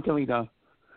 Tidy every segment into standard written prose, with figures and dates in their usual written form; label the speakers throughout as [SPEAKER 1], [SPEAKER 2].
[SPEAKER 1] Here we go.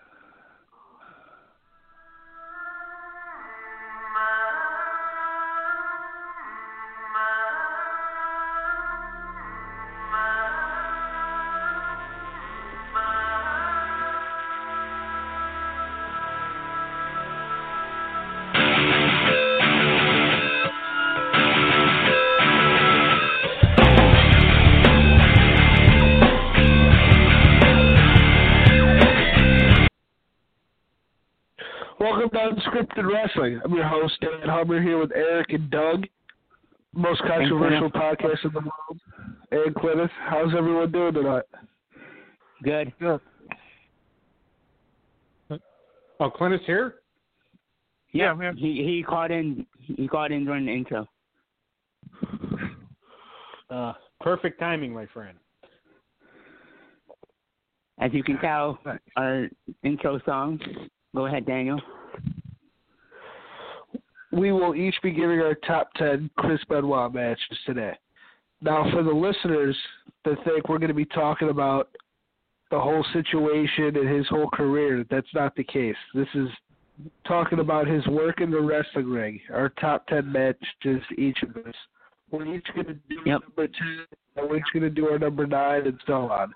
[SPEAKER 2] Welcome to Unscripted Wrestling. I'm your host, Dan Hummer, here with Eric and Doug. Most controversial podcast in the world. And Clintus, how's everyone doing tonight?
[SPEAKER 1] Good.
[SPEAKER 3] Good. Oh, Clintus here?
[SPEAKER 1] Yeah, man. He called in. He called in during the intro.
[SPEAKER 3] Perfect timing, my friend.
[SPEAKER 1] As you can tell, our intro song. Go ahead, Daniel.
[SPEAKER 2] We will each be giving our top 10 Chris Benoit matches today. Now, for the listeners that think we're going to be talking about the whole situation and his whole career, that's not the case. This is talking about his work in the wrestling ring, our top 10 matches, each of us. We're each going to do number 10, and we're each going to do our number 9, and so on.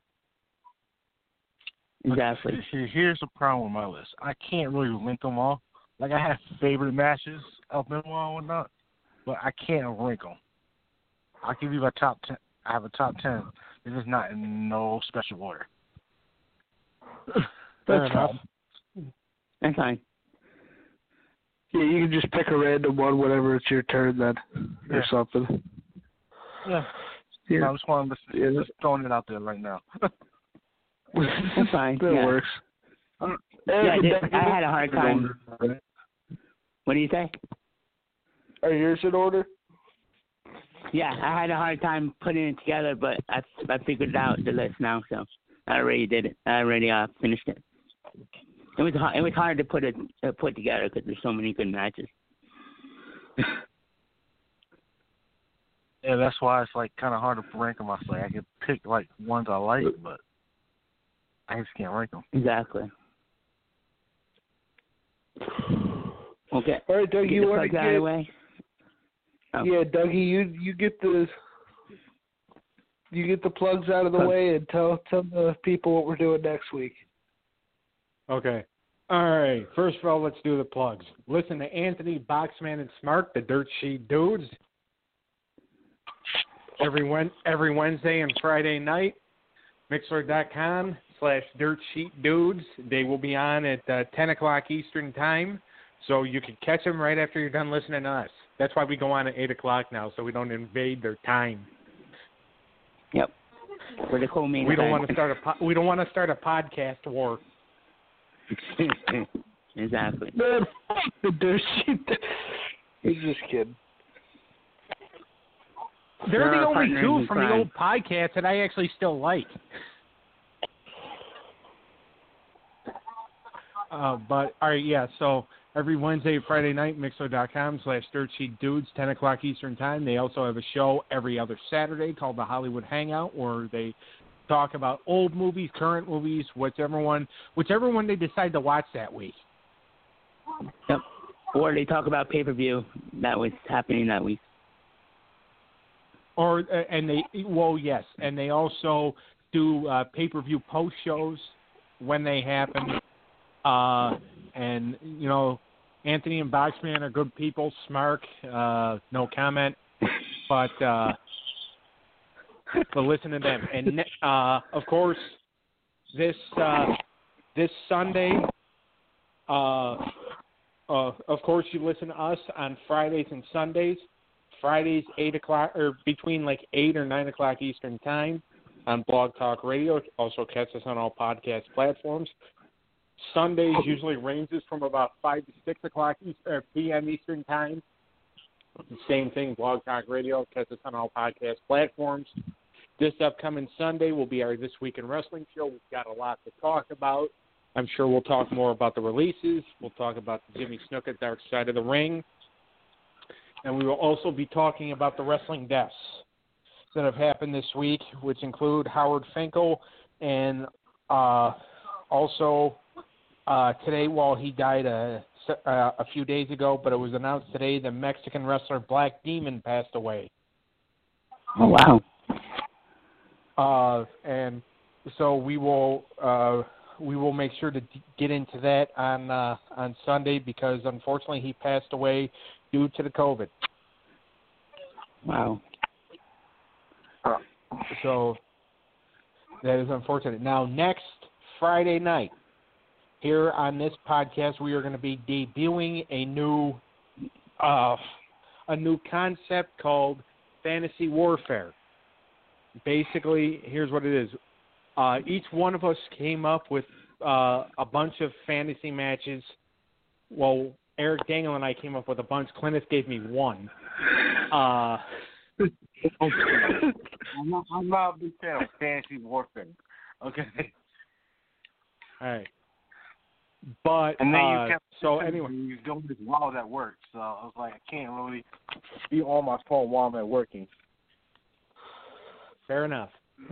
[SPEAKER 1] Exactly.
[SPEAKER 4] Here's the problem with my list. I can't really rank them all. Like, I have favorite matches of Benoit and whatnot, but I can't rank them. I'll give you my top 10. I have a top 10. This is not in no special order.
[SPEAKER 2] That's fine.
[SPEAKER 1] That's fine.
[SPEAKER 2] Yeah, you can just pick a random one whenever it's your turn then, or something.
[SPEAKER 4] Yeah. I just want to just throwing it out there right now.
[SPEAKER 1] That's fine.
[SPEAKER 2] That works.
[SPEAKER 1] I had a hard time. What do you say?
[SPEAKER 2] Are yours in order?
[SPEAKER 1] Yeah, I had a hard time putting it together, but I figured out the list now, so I already did it. I already finished it. It was hard to put together because there's so many good matches.
[SPEAKER 4] Yeah, that's why it's like kind of hard to rank them. I can pick like ones I like, but I just can't rank them.
[SPEAKER 1] Exactly. Okay.
[SPEAKER 2] All right, Doug, you want to get
[SPEAKER 1] out of the way? Oh.
[SPEAKER 2] Yeah, Dougie, you get the plugs out of the way and tell the people what we're doing next week.
[SPEAKER 3] Okay. All right. First of all, let's do the plugs. Listen to Anthony, Boxman, and Smart, the Dirt Sheet Dudes, every Wednesday and Friday night. Mixler.com/Dirt Sheet Dudes. They will be on at 10 o'clock Eastern Time, so you can catch them right after you're done listening to us. That's why we go on at 8 o'clock now, so we don't invade their time.
[SPEAKER 1] Yep. We're the co-main
[SPEAKER 3] we don't
[SPEAKER 1] event.
[SPEAKER 3] want to start we don't want to start a podcast war.
[SPEAKER 1] Exactly.
[SPEAKER 2] Man, fuck the Dirt Sheet. He's just kidding.
[SPEAKER 3] They're the only two from the old podcast that I actually still like. But, all right, yeah, so every Wednesday, Friday night, Mixler.com/Dirt Sheet Dudes, 10 o'clock Eastern Time. They also have a show every other Saturday called The Hollywood Hangout, where they talk about old movies, current movies, whichever one they decide to watch that week.
[SPEAKER 1] Yep. Or they talk about pay-per-view that was happening that week.
[SPEAKER 3] And they also do pay-per-view post shows when they happen. And you know, Anthony and Boxman are good people. Smart, no comment, but listen to them. And of course, this Sunday, of course, you listen to us on Fridays and Sundays. Fridays 8 o'clock, or between like 8 or 9 o'clock Eastern Time on Blog Talk Radio. Also catch us on all podcast platforms. Sundays usually ranges from about 5 to 6 o'clock p.m. Eastern Time. The same thing, Blog Talk Radio. Catch us on all podcast platforms. This upcoming Sunday will be our This Week in Wrestling show. We've got a lot to talk about. I'm sure we'll talk more about the releases. We'll talk about the Jimmy Snuka Dark Side of the Ring. And we will also be talking about the wrestling deaths that have happened this week, which include Howard Finkel and Also, today, he died a few days ago, but it was announced today the Mexican wrestler Black Demon passed away.
[SPEAKER 1] Oh, wow.
[SPEAKER 3] And so we will make sure to get into that on Sunday because unfortunately he passed away due to the COVID.
[SPEAKER 1] Wow.
[SPEAKER 3] So that is unfortunate. Now, next Friday night, here on this podcast, we are going to be debuting a new concept called Fantasy Warfare. Basically, here's what it is. Each one of us came up with a bunch of fantasy matches. Well, Eric Dangle and I came up with a bunch. Clintus gave me one.
[SPEAKER 4] I'm not a big fan of Fantasy Warfare. Okay.
[SPEAKER 3] All right. But
[SPEAKER 4] and then you kept
[SPEAKER 3] anyway,
[SPEAKER 4] you don't just while that works. So I was like, I can't really be on my phone while I'm at working.
[SPEAKER 3] Fair enough.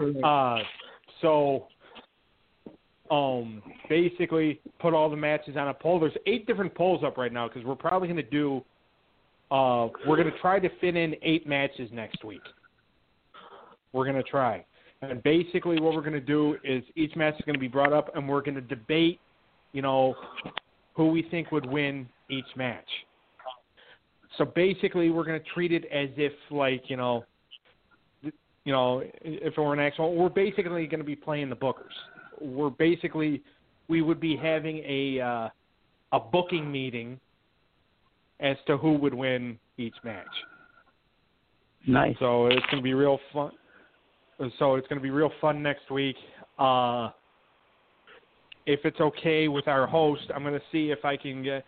[SPEAKER 3] Basically, put all the matches on a poll. There's 8 different polls up right now because we're probably going to do. We're going to try to fit in 8 matches next week. We're going to try, and basically, what we're going to do is each match is going to be brought up, and we're going to debate. Who we think would win each match. So basically, we're going to treat it as if, if it were an actual, we're basically going to be playing the bookers. We would be having a booking meeting as to who would win each match.
[SPEAKER 1] Nice.
[SPEAKER 3] So it's going to be real fun. Next week. If it's okay with our host, I'm going to see if I can get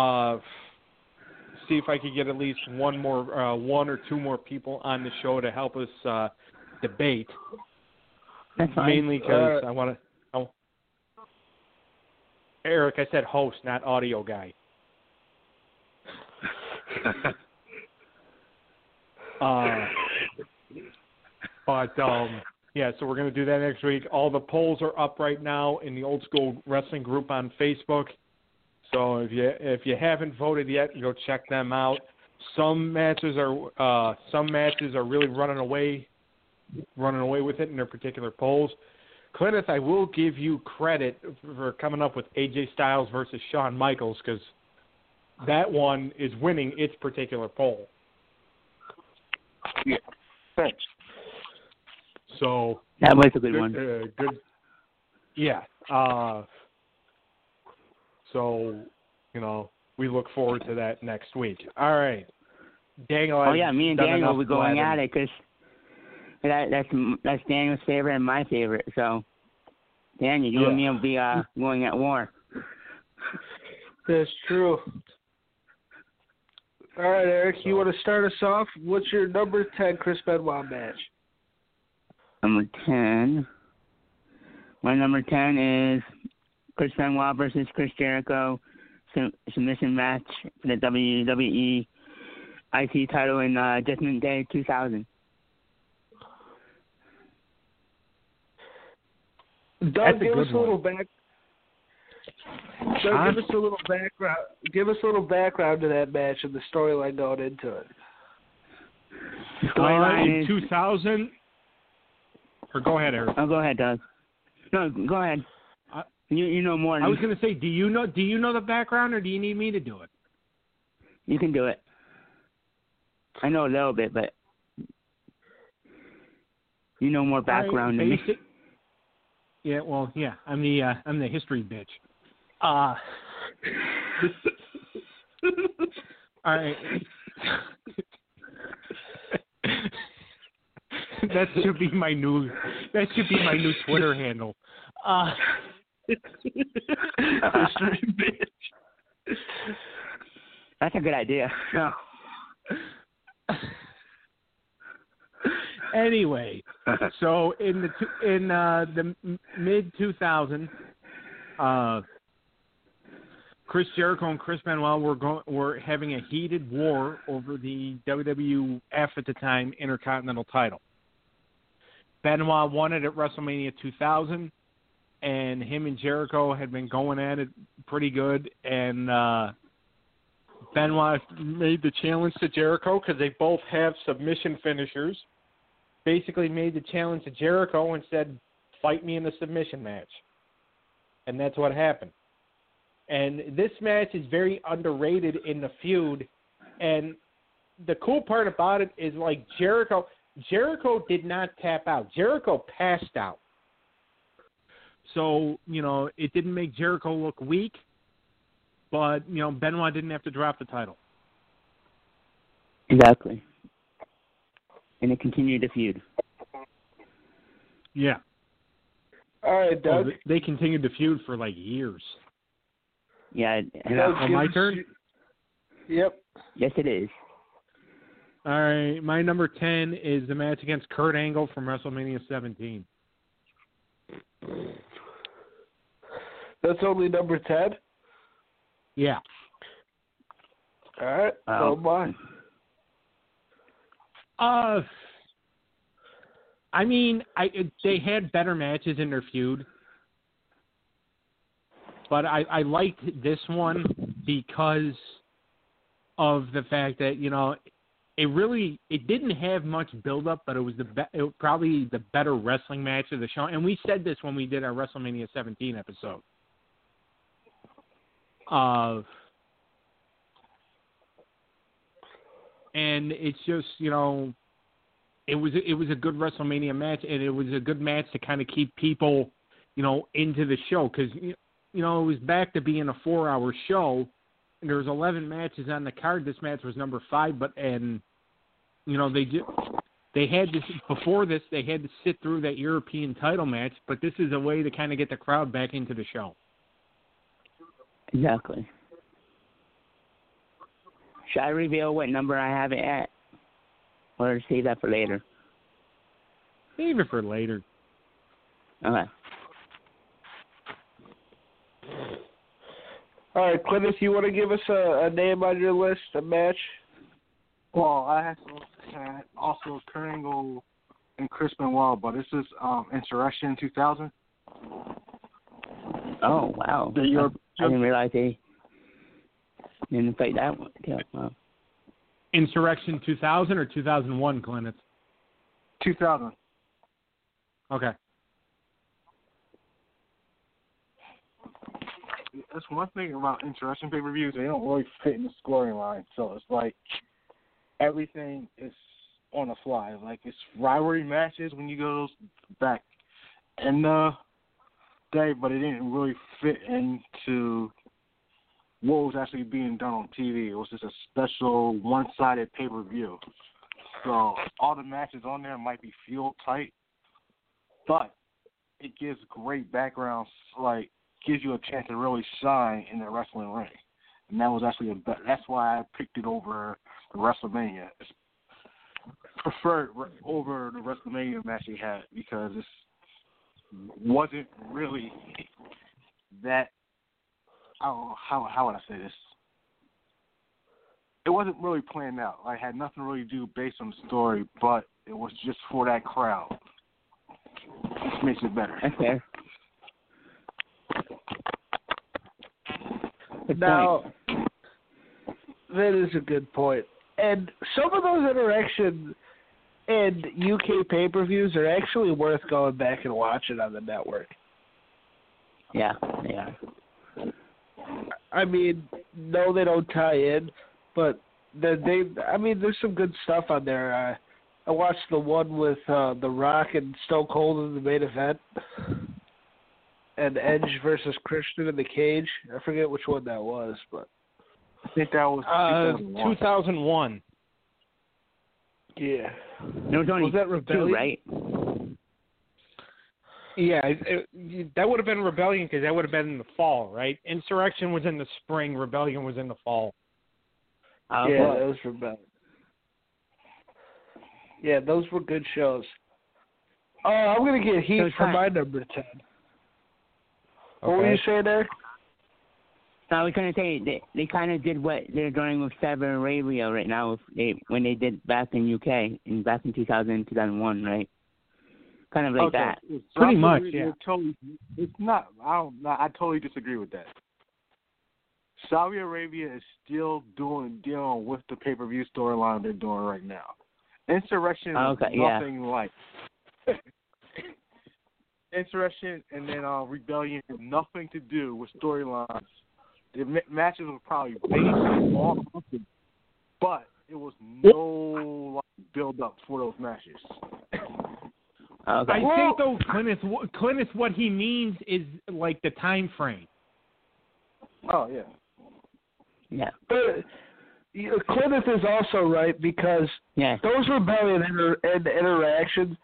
[SPEAKER 3] at least one or two more people on the show to help us debate.
[SPEAKER 1] That's fine.
[SPEAKER 3] Mainly because I want to. Eric, I said host, not audio guy. Yeah, so we're going to do that next week. All the polls are up right now in the Old School Wrestling group on Facebook. So if you haven't voted yet, go check them out. Some matches are really running away with it in their particular polls. Clintus, I will give you credit for coming up with AJ Styles versus Shawn Michaels because that one is winning its particular poll.
[SPEAKER 4] Yeah, thanks.
[SPEAKER 3] So
[SPEAKER 1] that was a good one.
[SPEAKER 3] Good. Yeah. So we look forward to that next week. All right, Daniel.
[SPEAKER 1] Oh yeah, me and Daniel will be going at it because that's Daniel's favorite and my favorite. So Daniel, you and me will be going at war.
[SPEAKER 2] That's true. All right, Eric, you want to start us off? What's your number 10 Chris Benoit match?
[SPEAKER 1] Number 10. My number 10 is Chris Benoit versus Chris Jericho submission match for the WWE IC title in Judgment Day 2000.
[SPEAKER 2] Doug, give us a little background. Give us a little background to that match and the storyline going into it.
[SPEAKER 3] In 2000. Or go ahead, Eric.
[SPEAKER 1] Oh, go ahead, Doug. No, go ahead. You know more.
[SPEAKER 3] I was going to say, do you know the background, or do you need me to do it?
[SPEAKER 1] You can do it. I know a little bit, but you know more background than me.
[SPEAKER 3] Yeah, well, yeah, I'm the history bitch. All right. That should be my new Twitter handle.
[SPEAKER 2] History bitch.
[SPEAKER 1] That's a good idea. No.
[SPEAKER 3] Anyway, so in the mid 2000s, Chris Jericho and Chris Benoit were having a heated war over the WWF at the time Intercontinental title. Benoit won it at WrestleMania 2000. and him and Jericho had been going at it pretty good, and Benoit made the challenge to Jericho because they both have submission finishers. Basically made the challenge to Jericho and said, fight me in a submission match. And that's what happened. And this match is very underrated in the feud. And the cool part about it is, like, Jericho did not tap out. Jericho passed out. So, it didn't make Jericho look weak, but, Benoit didn't have to drop the title.
[SPEAKER 1] Exactly. And it continued the feud.
[SPEAKER 3] Yeah.
[SPEAKER 2] All right, Doug.
[SPEAKER 3] They continued the feud for, like, years.
[SPEAKER 1] Yeah.
[SPEAKER 3] My turn?
[SPEAKER 2] Yep.
[SPEAKER 1] Yes, it is.
[SPEAKER 3] All right. My number 10 is the match against Kurt Angle from WrestleMania 17.
[SPEAKER 2] That's only number 10?
[SPEAKER 3] Yeah.
[SPEAKER 2] All right. So mine.
[SPEAKER 3] I mean, they had better matches in their feud, but I liked this one because of the fact that it didn't have much build up, but it was probably the better wrestling match of the show, and we said this when we did our WrestleMania 17 episode. And it's just, it was a good WrestleMania match, and it was a good match to kind of keep people, into the show, because, it was back to being a 4-hour show, and there was 11 matches on the card. This match was number 5, they had to, before this, they had to sit through that European title match, but this is a way to kind of get the crowd back into the show.
[SPEAKER 1] Exactly. Should I reveal what number I have it at? Or save that for later?
[SPEAKER 3] Save it for later.
[SPEAKER 1] Okay.
[SPEAKER 2] All right, Clintus, you want to give us a name on your list, a match?
[SPEAKER 4] Well, I had also Kurt Angle and Chris Benoit, but this is Insurrection 2000.
[SPEAKER 1] Oh, wow. I didn't realize they didn't fight that one. Yeah, wow.
[SPEAKER 3] Insurrection 2000 or 2001, Clinton?
[SPEAKER 4] 2000.
[SPEAKER 3] Okay.
[SPEAKER 4] That's one thing about Insurrection pay-per-views. They don't really fit in the scoring line. So it's like everything is on the fly. Like, it's rivalry matches when you go back in the day, but it didn't really fit into what was actually being done on TV. It was just a special one-sided pay-per-view. So all the matches on there might be field tight, but it gives great backgrounds, like gives you a chance to really shine in the wrestling ring. And that was actually that's why I picked it over the WrestleMania. It's preferred over the WrestleMania match they had because it wasn't really that. How would I say this? It wasn't really planned out. Like, it had nothing really to do based on the story, but it was just for that crowd. Which makes it better.
[SPEAKER 1] That's fair.
[SPEAKER 2] Now, that is a good point. And some of those Interaction and UK pay-per-views are actually worth going back and watching on the network.
[SPEAKER 1] Yeah, they are.
[SPEAKER 2] I mean, no, they don't tie in, but there's some good stuff on there. I watched the one with The Rock and Stone Cold in the main event, and Edge versus Christian in the cage. I forget which one that was, but
[SPEAKER 4] I think that was
[SPEAKER 3] 2001.
[SPEAKER 2] Yeah.
[SPEAKER 1] There was only
[SPEAKER 2] that Rebellion?
[SPEAKER 1] 2, right?
[SPEAKER 3] Yeah, that would have been Rebellion because that would have been in the fall, right? Insurrection was in the spring. Rebellion was in the fall.
[SPEAKER 2] Yeah, that was Rebellion. Yeah, those were good shows. I'm going to get heat for my number 10. What were you saying there?
[SPEAKER 1] I was going to say they kind of did what they're doing with Saudi Arabia right now when they did back in UK back in 2000 2001, right? kind of like
[SPEAKER 5] okay.
[SPEAKER 1] that.
[SPEAKER 3] Pretty much,
[SPEAKER 5] Arabia,
[SPEAKER 3] yeah.
[SPEAKER 5] Totally, it's not. I totally disagree with that. Saudi Arabia is still dealing with the pay-per-view storyline they're doing right now. Insurrection is nothing like. Insurrection and then Rebellion have nothing to do with storylines. The matches were probably based on, but it was no build up for those matches.
[SPEAKER 1] Okay.
[SPEAKER 3] I think though, Clintus, what he means is like the time frame.
[SPEAKER 5] Oh yeah.
[SPEAKER 1] Yeah.
[SPEAKER 2] But Clintus is also right because those Rebellion interactions,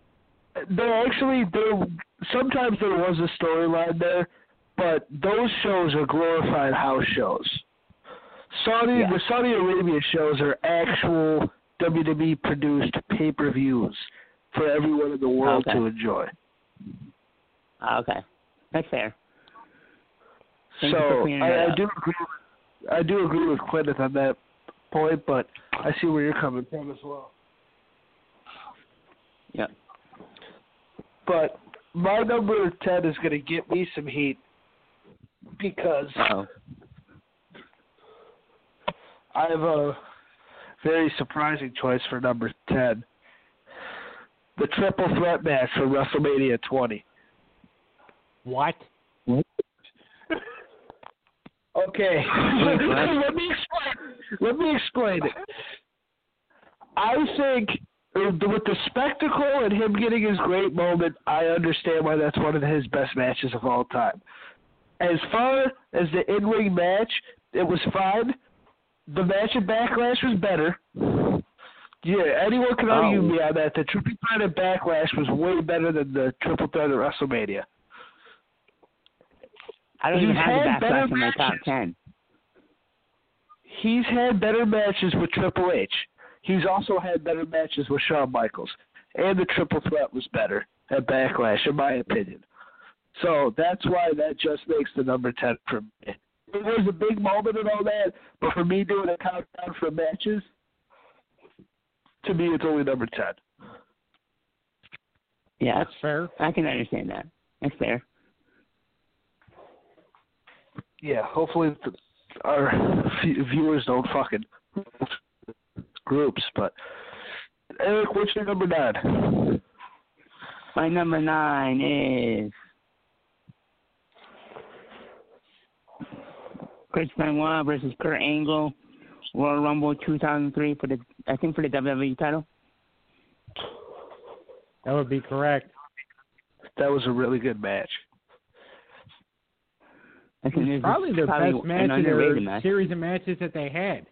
[SPEAKER 2] sometimes there was a storyline there, but those shows are glorified house shows. The Saudi Arabia shows are actual WWE produced pay-per-views for everyone in the world to enjoy.
[SPEAKER 1] Okay, that's fair.
[SPEAKER 2] So I do agree with Clinton on that point, but I see where you're coming from as well.
[SPEAKER 1] Yeah.
[SPEAKER 2] But my number 10 is going to get me some heat because I have a very surprising choice for number 10. The triple threat match for WrestleMania 20.
[SPEAKER 3] What?
[SPEAKER 2] Okay. Let me explain it. I think with the spectacle and him getting his great moment, I understand why that's one of his best matches of all time. As far as the in-ring match, it was fine. The match at Backlash was better. Yeah, anyone can argue me on that. The triple threat at Backlash was way better than the triple threat at WrestleMania.
[SPEAKER 1] I don't even have the Backlash in my top 10.
[SPEAKER 2] He's had better matches with Triple H. He's also had better matches with Shawn Michaels. And the triple threat was better at Backlash, in my opinion. So that's why that just makes the number 10 for me. It was a big moment and all that, but for me doing a countdown for matches, to me it's only number 10.
[SPEAKER 1] Yeah,
[SPEAKER 3] that's fair.
[SPEAKER 1] I can understand that. That's fair.
[SPEAKER 2] Yeah, hopefully our viewers don't fucking groups, but Eric, what's your number 9?
[SPEAKER 1] My number 9 is Chris Benoit versus Kurt Angle, Royal Rumble 2003 for the WWE title.
[SPEAKER 3] That would be correct.
[SPEAKER 2] That was a really good match.
[SPEAKER 3] It's probably their best match in their series of matches that they had.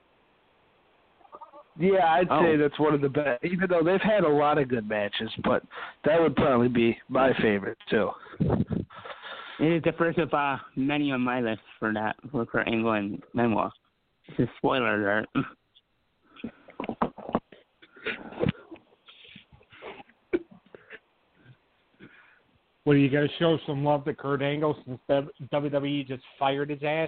[SPEAKER 2] Yeah, I'd say that's one of the best, even though they've had a lot of good matches, but that would probably be my favorite, too.
[SPEAKER 1] It is the first of many on my list for Kurt Angle and Benoit. It's a spoiler alert.
[SPEAKER 3] What, are you going to show some love to Kurt Angle since WWE just fired his ass?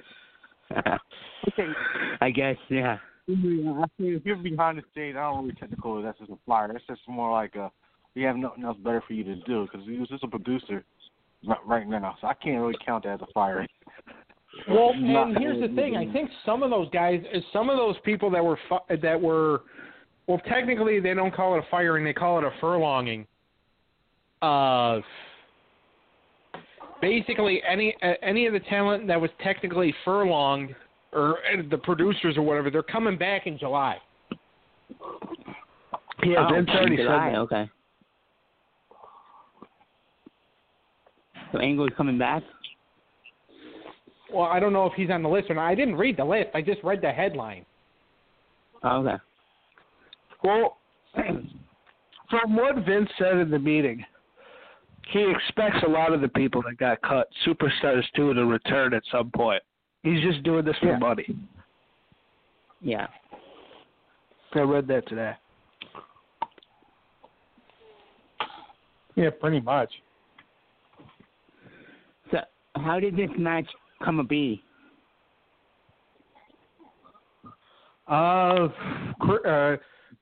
[SPEAKER 1] I guess, yeah.
[SPEAKER 5] If you're behind the scenes, I don't really technical that's just a flyer. That's just more like we have nothing else better for you to do because he was just a producer right now, so I can't really count that as a flyer.
[SPEAKER 3] Well, and here's the thing: I think some of those guys, some of those people that were, well, technically they don't call it a firing; they call it a furlonging. Basically, any of the talent that was technically furlonged, or the producers or whatever, they're coming back in July.
[SPEAKER 2] Yeah, Vince already said that.
[SPEAKER 1] Okay. So Angle is coming back?
[SPEAKER 3] Well, I don't know if he's on the list or not. I didn't read the list. I just read the headline.
[SPEAKER 1] Oh, okay.
[SPEAKER 2] Well, from what Vince said in the meeting, he expects a lot of the people that got cut, superstars too, to return at some point. He's just doing this for money.
[SPEAKER 1] Yeah.
[SPEAKER 2] I read that today.
[SPEAKER 3] Yeah, pretty much.
[SPEAKER 1] So, how did this match come to be?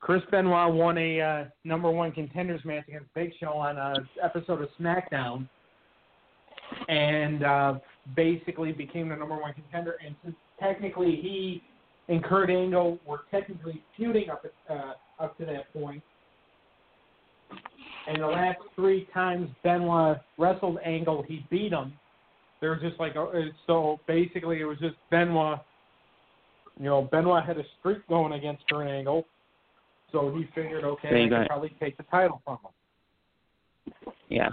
[SPEAKER 3] Chris Benoit won a number one contenders match against Big Show on an episode of SmackDown, and basically became the number one contender. And since technically he and Kurt Angle were technically feuding up to that point, and the last 3 times Benoit wrestled Angle, he beat him. There was just like so basically it was just Benoit. You know, Benoit had a streak going against Kurt Angle. So he figured, okay, I could probably take the title from him.
[SPEAKER 1] Yeah.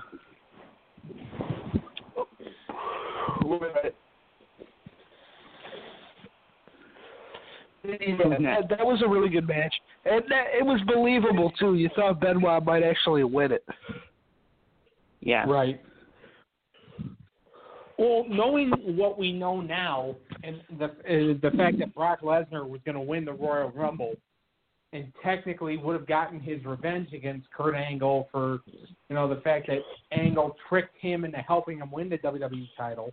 [SPEAKER 2] That was a really good match. And it was believable, too. You thought Benoit might actually win it.
[SPEAKER 1] Yeah.
[SPEAKER 3] Right. Well, knowing what we know now, and the fact that Brock Lesnar was going to win the Royal Rumble, and technically would have gotten his revenge against Kurt Angle for, you know, the fact that Angle tricked him into helping him win the WWE title.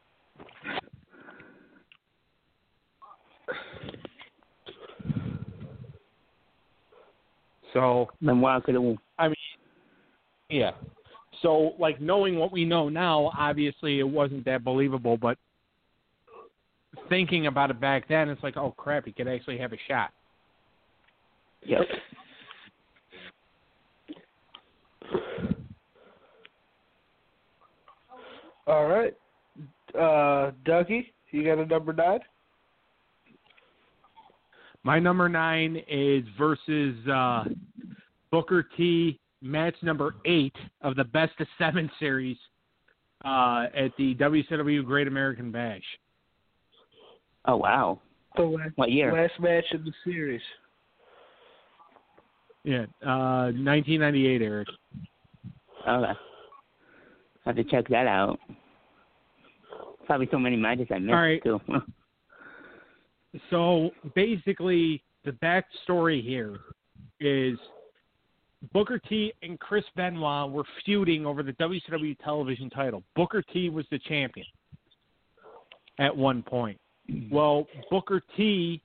[SPEAKER 3] So,
[SPEAKER 1] Benoit could have won.
[SPEAKER 3] I mean, yeah. So, like, knowing what we know now, obviously it wasn't that believable, but thinking about it back then, it's like, oh, crap, he could actually have a shot.
[SPEAKER 1] Yep.
[SPEAKER 2] All right. Dougie, you got a number 9?
[SPEAKER 3] My number 9 is versus Booker T, match number 8 of the Best of 7 series at the WCW Great American Bash.
[SPEAKER 1] Oh, wow. What year?
[SPEAKER 2] Last match in the series.
[SPEAKER 3] Yeah, 1998, Eric.
[SPEAKER 1] Okay. I have to check that out. Probably so many matches I missed,
[SPEAKER 3] all right.
[SPEAKER 1] too.
[SPEAKER 3] So, basically, the backstory here is Booker T and Chris Benoit were feuding over the WCW television title. Booker T was the champion at one point. Well, Booker T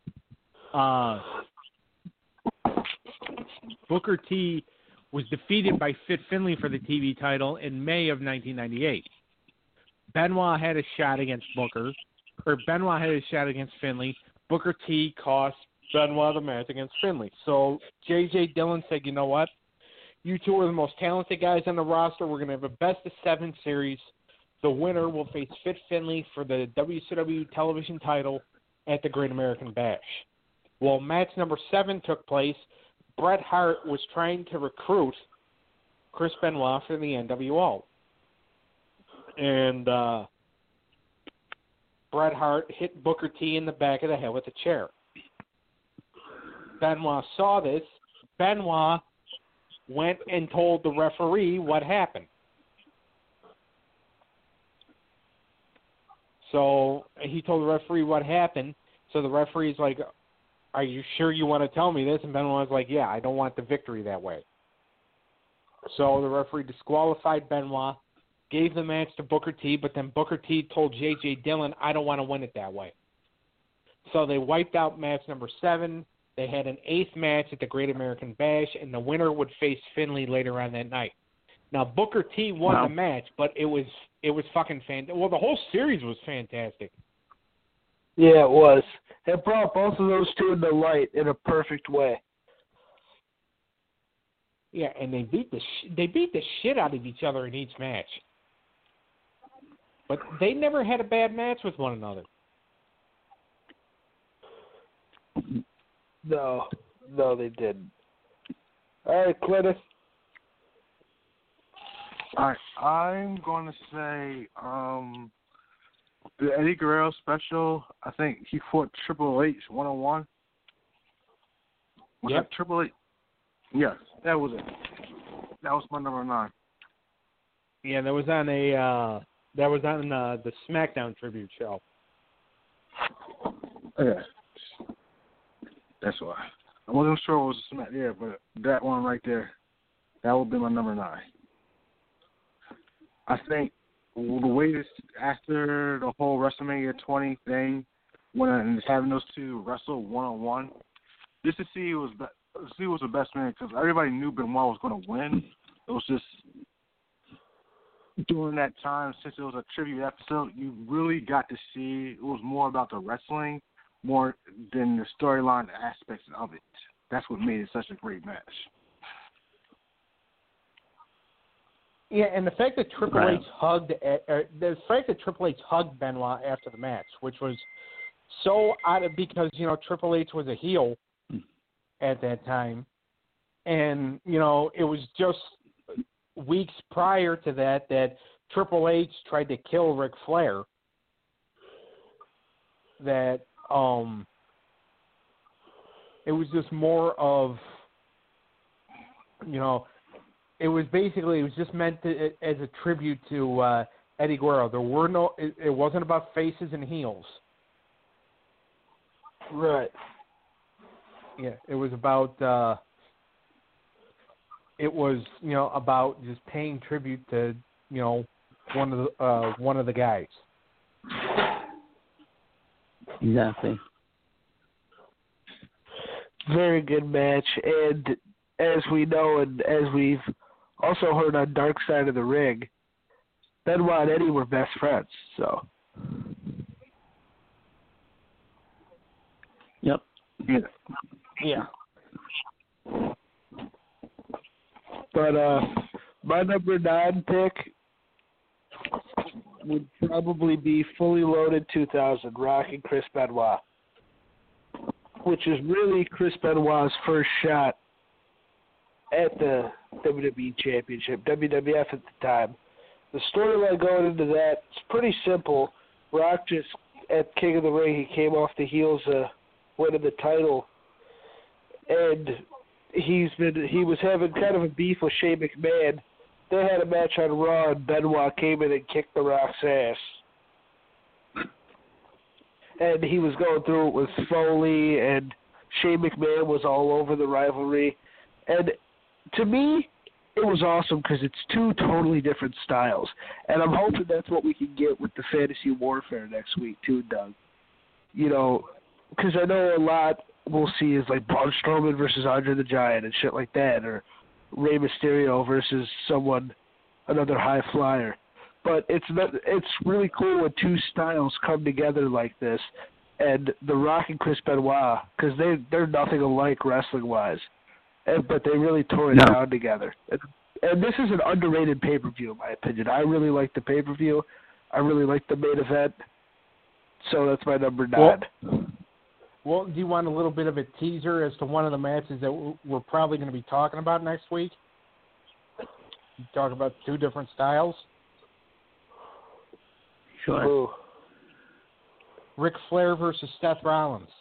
[SPEAKER 3] was defeated by Fit Finlay for the TV title in May of 1998. Benoit had a shot against Benoit had a shot against Finlay. Booker T cost Benoit the match against Finlay. So J.J. Dillon said, you know what? You two are the most talented guys on the roster. We're going to have a best of 7 series. The winner will face Fit Finlay for the WCW television title at the Great American Bash. Well, match number 7 took place. Bret Hart was trying to recruit Chris Benoit for the NWO. And Bret Hart hit Booker T in the back of the head with a chair. Benoit saw this. Benoit went and told the referee what happened. So he told the referee what happened. So the referee's like, are you sure you want to tell me this? And Benoit's like, yeah, I don't want the victory that way. So the referee disqualified Benoit, gave the match to Booker T, but then Booker T told J.J. Dillon, I don't want to win it that way. So they wiped out match number 7. They had an 8th match at the Great American Bash, and the winner would face Finlay later on that night. Now, Booker T won the match, but it was fucking fantastic. Well, the whole series was fantastic.
[SPEAKER 2] Yeah, it was. It brought both of those two into light in a perfect way.
[SPEAKER 3] Yeah, and they beat the shit out of each other in each match. But they never had a bad match with one another.
[SPEAKER 2] No, they didn't. All right, Clintus.
[SPEAKER 5] All right, I'm going to say the Eddie Guerrero special. I think he fought Triple H 101. Was that Triple H? Yes, that was it. That was my number 9.
[SPEAKER 3] Yeah, that was on the SmackDown tribute show.
[SPEAKER 5] Yeah, that's why. I wasn't sure it was a Smack. Yeah, but that one right there, that would be my number 9. I think the way this, after the whole WrestleMania 20 thing, when having those two wrestle one-on-one, just to see see who was the best man because everybody knew Benoit was going to win. It was just during that time, since it was a tribute episode, you really got to see it was more about the wrestling more than the storyline aspects of it. That's what made it such a great match.
[SPEAKER 3] Yeah, and the fact that Triple H hugged Benoit after the match, which was so odd because Triple H was a heel at that time, and it was just weeks prior to that Triple H tried to kill Ric Flair. That it was just more of it was just meant to, as a tribute to Eddie Guerrero. There were it wasn't about faces and heels.
[SPEAKER 2] Right.
[SPEAKER 3] Yeah, it was about about just paying tribute to one of the guys.
[SPEAKER 1] Exactly.
[SPEAKER 2] Very good match, and as we know, and as we've also heard on Dark Side of the Ring, Benoit and Eddie were best friends. So.
[SPEAKER 1] Yep.
[SPEAKER 3] Yeah.
[SPEAKER 2] But my number 9 pick would probably be Fully Loaded 2000, Rock and Chris Benoit, which is really Chris Benoit's first shot at the WWE Championship, WWF at the time. The storyline going into that is pretty simple. Rock just, at King of the Ring, he came off the heels of winning the title, and he was having kind of a beef with Shane McMahon. They had a match on Raw, and Benoit came in and kicked the Rock's ass. And he was going through it with Foley, and Shane McMahon was all over the rivalry. And to me, it was awesome because it's two totally different styles. And I'm hoping that's what we can get with the Fantasy Warfare next week too, Doug. Because I know a lot we'll see is like Braun Strowman versus Andre the Giant and shit like that, or Rey Mysterio versus another high flyer. But it's really cool when two styles come together like this, and The Rock and Chris Benoit, because they're nothing alike wrestling-wise, but they really tore it down together. And this is an underrated pay-per-view, in my opinion. I really like the pay-per-view. I really like the main event. So that's my number 9.
[SPEAKER 3] Well, do you want a little bit of a teaser as to one of the matches that we're probably going to be talking about next week? Talk about two different styles?
[SPEAKER 1] Sure.
[SPEAKER 2] Ooh.
[SPEAKER 3] Ric Flair versus Seth Rollins.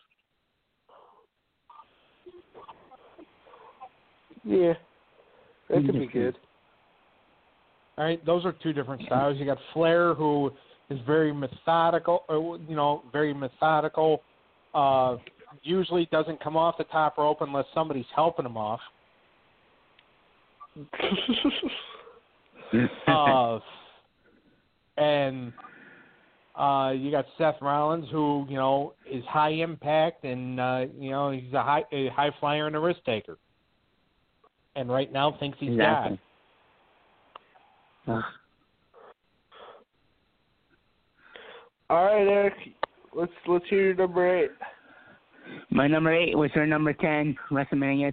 [SPEAKER 2] Yeah, that could be good.
[SPEAKER 3] All right, those are two different styles. You got Flair, who is very methodical, usually doesn't come off the top rope unless somebody's helping him off. And you got Seth Rollins, who is high impact, and he's a high flyer and a risk taker, and right now thinks he's God.
[SPEAKER 2] All right, Eric, let's hear your number 8.
[SPEAKER 1] My number 8 was her number 10, WrestleMania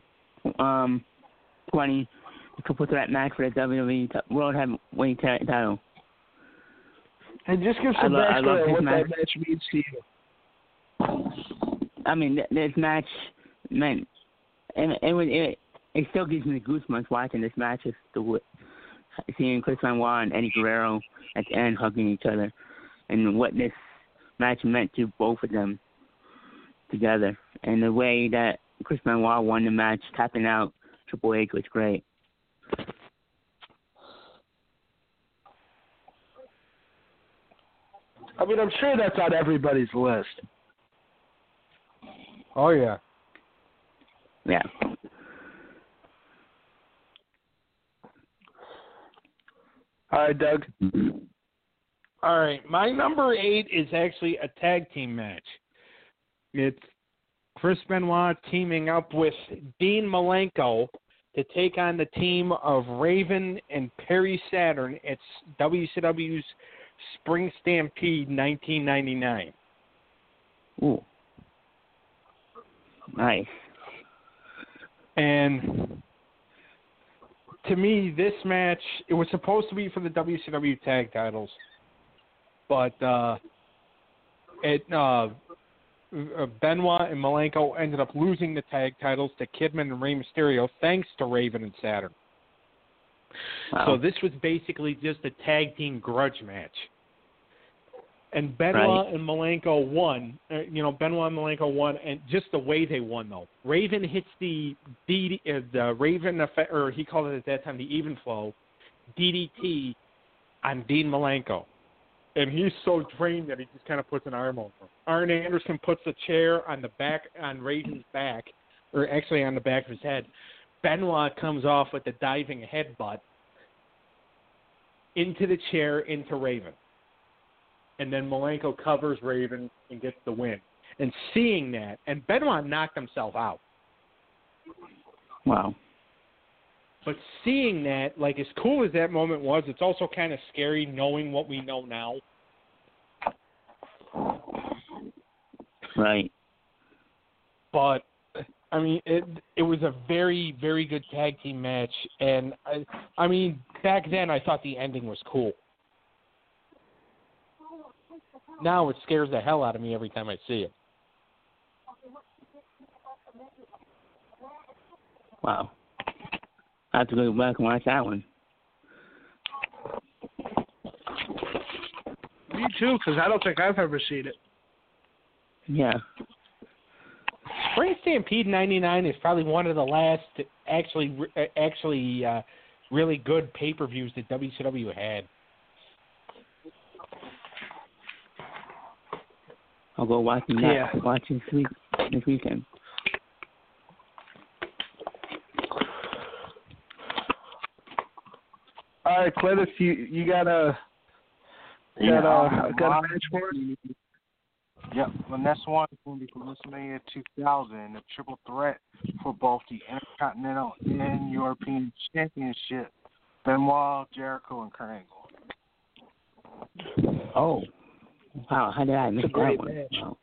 [SPEAKER 1] 20, the triple threat match for the WWE World Heavyweight title.
[SPEAKER 2] And just give some backstory on what that match means to you.
[SPEAKER 1] I mean, this match meant, it still gives me goosebumps watching this match. Seeing Chris Benoit and Eddie Guerrero at the end hugging each other, and what this match meant to both of them together. And the way that Chris Benoit won the match, tapping out Triple H, was great.
[SPEAKER 2] I mean, I'm sure that's on everybody's list.
[SPEAKER 3] Oh, yeah.
[SPEAKER 1] Yeah.
[SPEAKER 2] All right, Doug.
[SPEAKER 3] All right, my number 8 is actually a tag team match. It's Chris Benoit teaming up with Dean Malenko to take on the team of Raven and Perry Saturn at WCW's Spring Stampede 1999.
[SPEAKER 1] Ooh. Nice.
[SPEAKER 3] And to me, this match, it was supposed to be for the WCW tag titles, but Benoit and Malenko ended up losing the tag titles to Kidman and Rey Mysterio thanks to Raven and Saturn.
[SPEAKER 1] Wow.
[SPEAKER 3] So this was basically just a tag team grudge match. And Benoit and Malenko won. Benoit and Malenko won, and just the way they won, though. Raven hits the Raven effect, or he called it at that time the even flow, DDT on Dean Malenko. And he's so drained that he just kind of puts an arm over him. Arn Anderson puts a chair on Raven's back, or actually on the back of his head. Benoit comes off with the diving headbutt into the chair, into Raven. And then Malenko covers Raven and gets the win. And seeing that, and Benoit knocked himself out.
[SPEAKER 1] Wow.
[SPEAKER 3] But seeing that, like as cool as that moment was, it's also kind of scary knowing what we know now.
[SPEAKER 1] Right.
[SPEAKER 3] But I mean, it was a very, very good tag team match, and I mean, back then I thought the ending was cool. Now it scares the hell out of me every time I see it.
[SPEAKER 1] Wow. I have to go back and watch that one.
[SPEAKER 2] Me too, because I don't think I've ever seen it.
[SPEAKER 1] Yeah.
[SPEAKER 3] Spring Stampede '99 is probably one of the last actually really good pay-per-views that WCW had.
[SPEAKER 1] I'll go watch that.
[SPEAKER 2] Yeah.
[SPEAKER 1] Watch this weekend.
[SPEAKER 2] All right, Cletus, you got a match for us?
[SPEAKER 5] Yep, the next one is going to be from WrestleMania 2000, the triple threat for both the Intercontinental and European Championship, Benoit, Jericho, and Kurt Angle.
[SPEAKER 1] Oh. Wow, how did I miss that one?
[SPEAKER 2] Match.
[SPEAKER 1] Wow.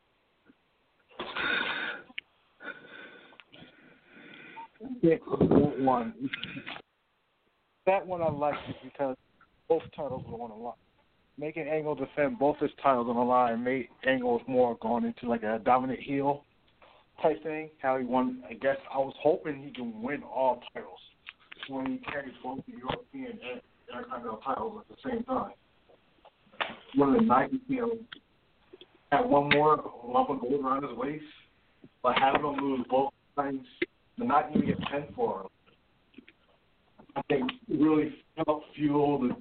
[SPEAKER 5] That one I liked because both titles were on the line. Making Angle defend both his titles on the line made Angle more going into like a dominant heel type thing. How he won, I guess I was hoping he can win all titles when he carries both the European and Intercontinental titles at the same time. One of the night, had one more lump of gold around his waist, but having him lose both times, and not even get pinned for him, I think really helped fuel the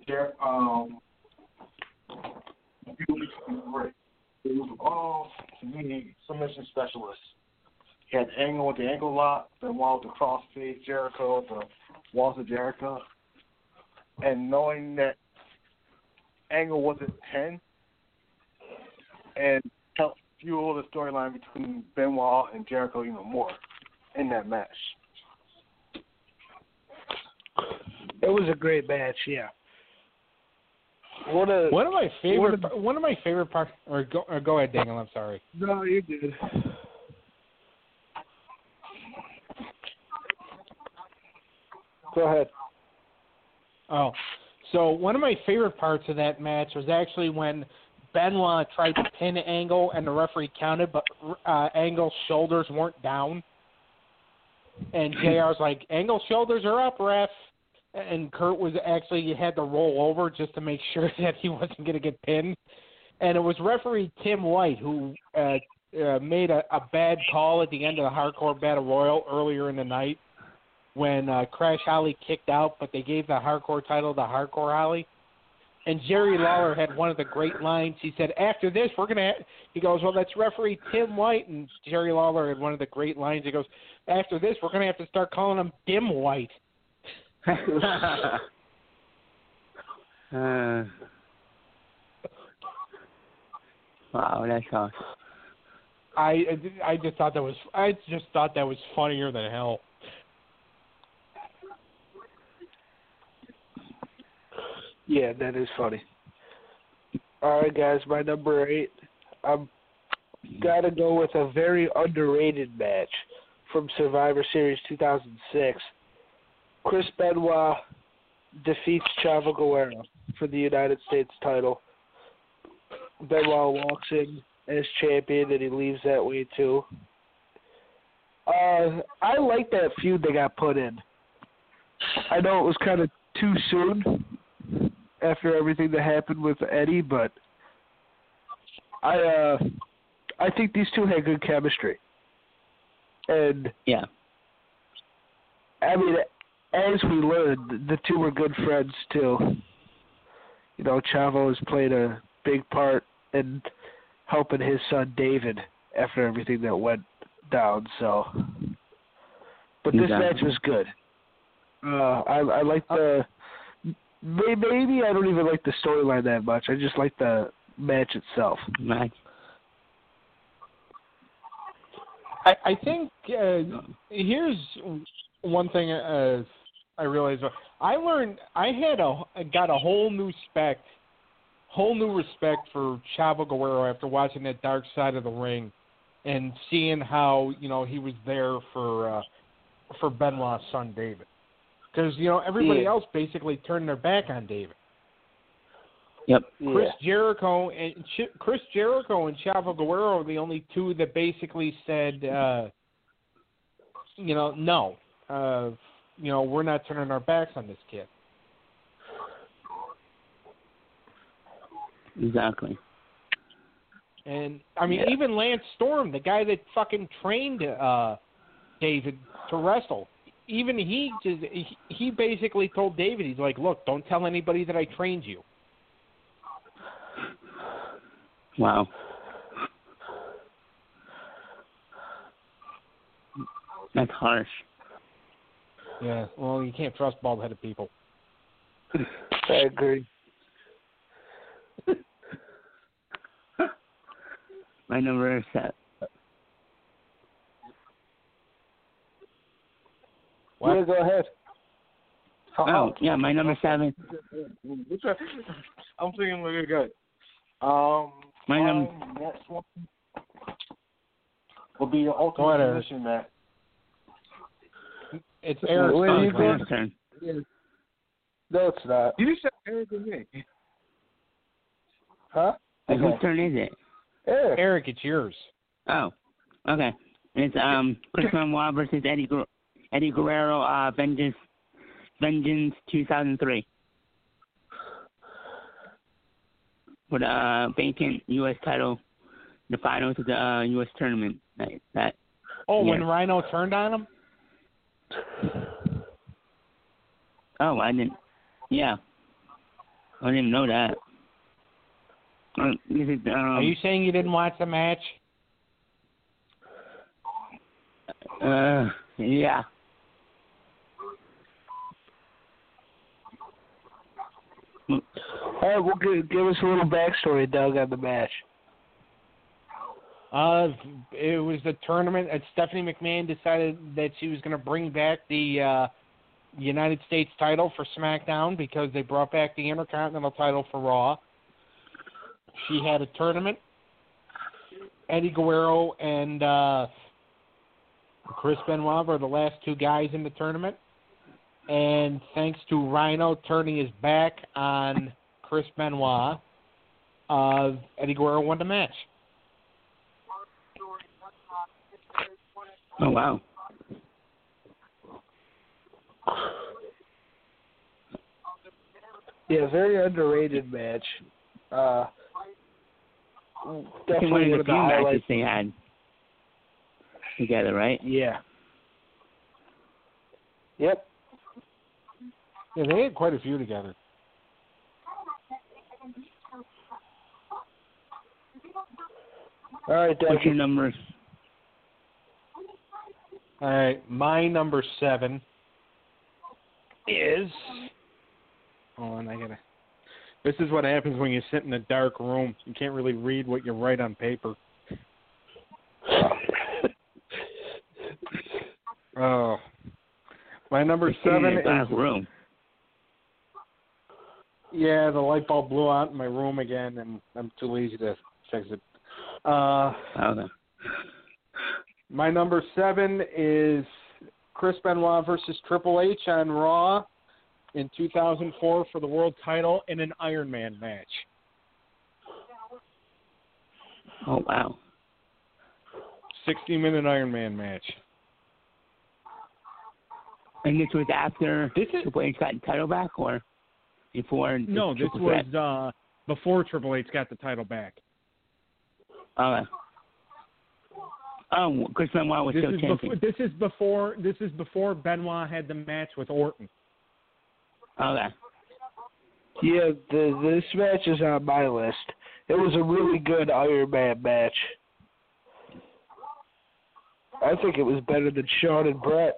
[SPEAKER 5] great. It was all, to me, submission specialists. He had Angle with the ankle lock, Benoit with the crossface, Jericho with the walls of Jericho. And knowing that Angle wasn't 10 and helped fuel the storyline between Benoit and Jericho even more in that match.
[SPEAKER 2] It was a great match, yeah.
[SPEAKER 3] One of my favorite parts. Or go ahead, Daniel. I'm sorry.
[SPEAKER 2] No, you're good. Go ahead.
[SPEAKER 3] Oh, so one of my favorite parts of that match was actually when Benoit tried to pin Angle and the referee counted, but Angle's shoulders weren't down. And JR's like, Angle's shoulders are up, ref. And Kurt was actually had to roll over just to make sure that he wasn't going to get pinned. And it was referee Tim White who made a bad call at the end of the Hardcore Battle Royal earlier in the night when Crash Holly kicked out, but they gave the Hardcore title to Hardcore Holly. And Jerry Lawler had one of the great lines. He said, after this, we're going to – he goes, well, that's referee Tim White. And Jerry Lawler had one of the great lines. He goes, after this, we're going to have to start calling him Dim White.
[SPEAKER 1] Wow, that's awesome.
[SPEAKER 3] I just thought that was funnier than hell.
[SPEAKER 2] Yeah, that is funny. All right, guys, my number 8. I'm got to go with a very underrated match from Survivor Series 2006. Chris Benoit defeats Chavo Guerrero for the United States title. Benoit walks in as champion, and he leaves that way, too. I like that feud they got put in. I know it was kind of too soon after everything that happened with Eddie, but I think these two had good chemistry. And
[SPEAKER 1] Yeah.
[SPEAKER 2] I mean, as we learned, the two were good friends too. You know, Chavo has played a big part in helping his son David after everything that went down. So, but this match was good. I like the. Maybe I don't even like the storyline that much. I just like the match itself.
[SPEAKER 1] Nice.
[SPEAKER 3] I think here's one thing I realized. I got a whole new respect for Chavo Guerrero after watching that Dark Side of the Ring and seeing how he was there for Benoit's son David. Because, everybody else basically turned their back on David.
[SPEAKER 1] Yep.
[SPEAKER 3] Chris Jericho and Chavo Guerrero are the only two that basically said, no. We're not turning our backs on this kid.
[SPEAKER 1] Exactly.
[SPEAKER 3] And, even Lance Storm, the guy that fucking trained David to wrestle, even he basically told David, he's like, look, don't tell anybody that I trained you.
[SPEAKER 1] Wow. That's harsh.
[SPEAKER 3] Yeah, well, you can't trust bald-headed people.
[SPEAKER 2] I agree.
[SPEAKER 1] My number is 7.
[SPEAKER 2] What? Yeah, go ahead.
[SPEAKER 1] Oh, yeah, my number 7.
[SPEAKER 5] I'm thinking really good.
[SPEAKER 1] My number.
[SPEAKER 5] Next one will be your ultimate submission match.
[SPEAKER 3] It's Eric's
[SPEAKER 1] turn.
[SPEAKER 2] No, it's not.
[SPEAKER 5] You said Eric and me.
[SPEAKER 2] Huh?
[SPEAKER 1] Okay. Whose turn is it?
[SPEAKER 3] Eric, it's yours.
[SPEAKER 1] Oh, okay. It's Chris Benoit versus Eddie Guerrero, Vengeance 2003. For the vacant U.S. title, the finals of the U.S. tournament.
[SPEAKER 3] When Rhino turned on him?
[SPEAKER 1] Oh, I didn't. Yeah. I didn't even know that.
[SPEAKER 3] Are you saying you didn't watch the match?
[SPEAKER 1] Yeah.
[SPEAKER 2] All right, well, give us a little backstory, Doug, on the match.
[SPEAKER 3] It was the tournament, and Stephanie McMahon decided that she was going to bring back the United States title for SmackDown because they brought back the Intercontinental title for Raw. She had a tournament. Eddie Guerrero and Chris Benoit were the last two guys in the tournament. And thanks to Rhino turning his back on Chris Benoit, Eddie Guerrero won the match.
[SPEAKER 1] Oh, wow.
[SPEAKER 2] Yeah, very underrated match. Definitely
[SPEAKER 1] one of the few
[SPEAKER 2] highlights
[SPEAKER 1] matches they had together, right?
[SPEAKER 2] Yeah. Yep.
[SPEAKER 3] Yeah, they had quite a few together.
[SPEAKER 2] All right, Doug.
[SPEAKER 3] What's your numbers? All right, my number 7 is. Hold on, This is what happens when you sit in a dark room. You can't really read what you write on paper. Oh. My number 7 is
[SPEAKER 1] black room.
[SPEAKER 3] Yeah, the light bulb blew out in my room again, and I'm too lazy to fix it.
[SPEAKER 1] Okay.
[SPEAKER 3] My number 7 is Chris Benoit versus Triple H on Raw in 2004 for the world title in an Iron Man match.
[SPEAKER 1] Oh, wow.
[SPEAKER 3] 60-minute Iron Man match.
[SPEAKER 1] And this was after Triple H got the title back, or before?
[SPEAKER 3] No, this was before Triple H got the title back.
[SPEAKER 1] Okay. Oh, Chris Benoit was still champion.
[SPEAKER 3] This is before Benoit had the match with Orton.
[SPEAKER 1] Okay.
[SPEAKER 2] Yeah, this match is on my list. It was a really good Iron Man match. I think it was better than Shawn and Brett.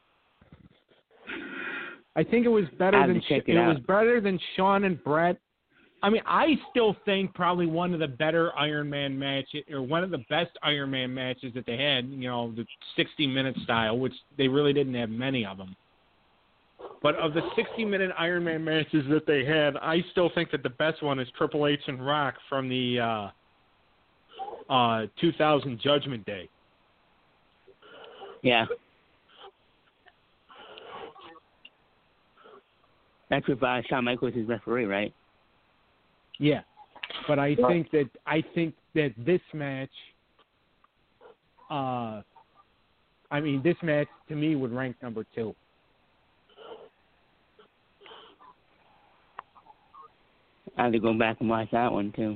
[SPEAKER 3] I think it was better than Shawn and Brett. I mean, I still think probably one of the better Iron Man matches, or one of the best Iron Man matches that they had, you know, the 60-minute style, which they really didn't have many of them. But of the 60-minute Iron Man matches that they had, I still think that the best one is Triple H and Rock from the 2000 Judgment Day.
[SPEAKER 1] Yeah. That's with Shawn Michaels as referee, right?
[SPEAKER 3] Yeah, but I think that this match, this match to me would rank number 2.
[SPEAKER 1] I have to go back and watch that one too.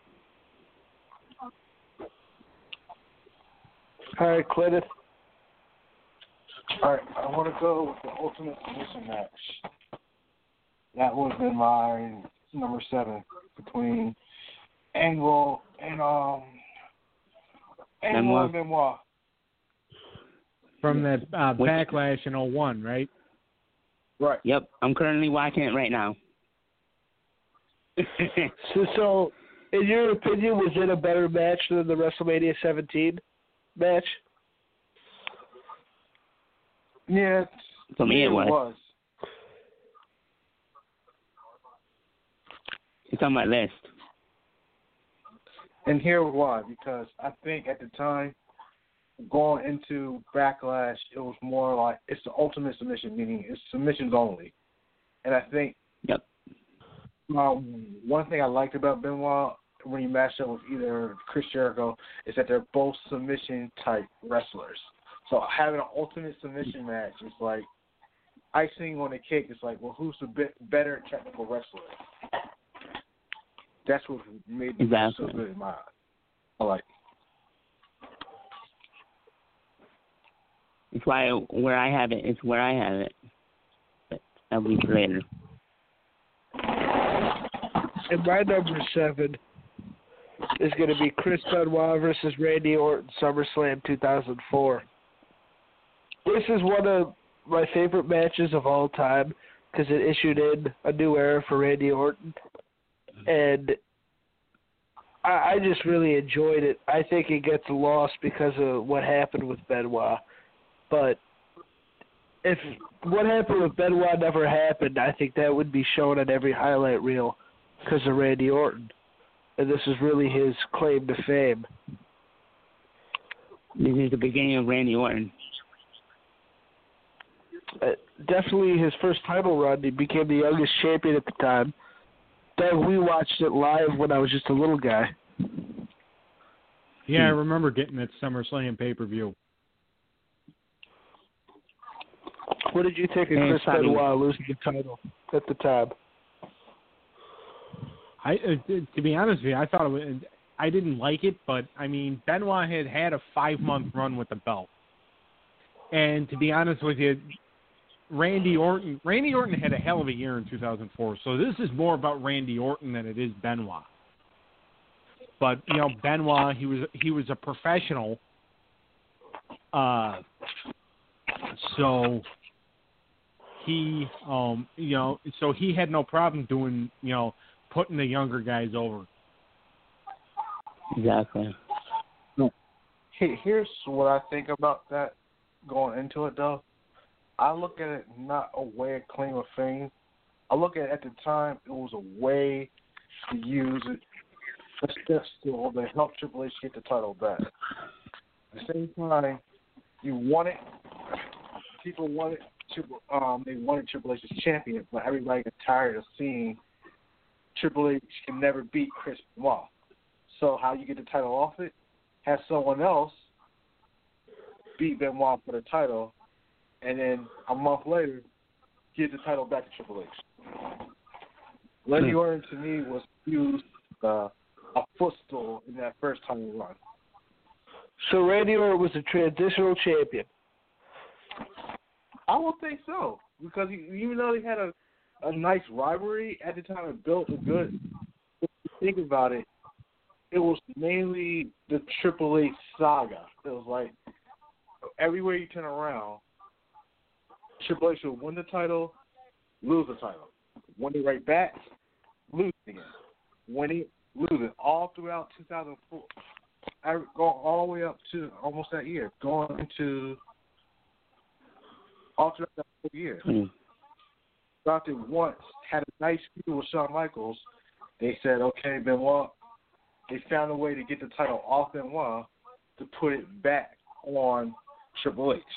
[SPEAKER 2] All right, Clinton.
[SPEAKER 5] All right, I want to go with the Ultimate Submission match. That would have been my number 7 between Angle and Benoit.
[SPEAKER 3] From that Backlash in 01, right?
[SPEAKER 5] Right.
[SPEAKER 1] Yep, I'm currently watching it right now.
[SPEAKER 2] So, in your opinion, was it a better match than the WrestleMania 17 match?
[SPEAKER 5] Yeah,
[SPEAKER 1] For me, it was. It's on my list.
[SPEAKER 5] And here's why. Because I think at the time, going into Backlash, it was more like it's the ultimate submission, meaning it's submissions only. And I think one thing I liked about Benoit when he matched up with either Chris Jericho is that they're both submission-type wrestlers. So having an ultimate submission match is like icing on the cake. It's like, well, who's the better technical wrestler? That's what made me so good in my eyes. I like it.
[SPEAKER 1] It's why where I have it. It's where I have it. But that'll be for later.
[SPEAKER 2] And my number 7 is going to be Chris Benoit versus Randy Orton, SummerSlam 2004. This is one of my favorite matches of all time because it issued in a new era for Randy Orton. And I just really enjoyed it. I think it gets lost because of what happened with Benoit. But if what happened with Benoit never happened, I think that would be shown on every highlight reel because of Randy Orton. And this is really his claim to fame.
[SPEAKER 1] This is the beginning of Randy Orton.
[SPEAKER 2] Definitely his first title run. He became the youngest champion at the time. Doug, we watched it live when I was just a little guy.
[SPEAKER 3] Yeah, I remember getting that SummerSlam pay-per-view.
[SPEAKER 2] What did you think of Chris Benoit losing the title at the time?
[SPEAKER 3] To be honest with you, I thought I didn't like it, but I mean, Benoit had a 5-month run with the belt, and to be honest with you, Randy Orton had a hell of a year in 2004. So this is more about Randy Orton than it is Benoit. But you know, Benoit, he was a professional, so he so he had no problem doing putting the younger guys over.
[SPEAKER 1] Exactly.
[SPEAKER 5] Here's what I think about that going into it, though, I look at it not a way of claim of fame. I look at the time, it was a way to use it to help Triple H get the title back. At the same time, you want it. People wanted they wanted Triple H as champion, but everybody got tired of seeing Triple H can never beat Chris Benoit. So how you get the title off it? Have someone else beat Benoit for the title, and then a month later, give the title back to Triple H. Randy Orton, to me, was used a footstool in that first title run.
[SPEAKER 2] So Randy Orton was a transitional champion.
[SPEAKER 5] I would think so, because even though they had a nice rivalry at the time, it built a good. If you think about it, it was mainly the Triple H saga. It was like everywhere you turn around, Triple H would win the title, lose the title, win it right back, lose it again, win it, lose it, all throughout 2004, going all the way up to almost that year, going into all throughout that whole year. Dropped it once, had a nice feud with Shawn Michaels. They said, okay, Benoit. They found a way to get the title off Benoit to put it back on Triple H.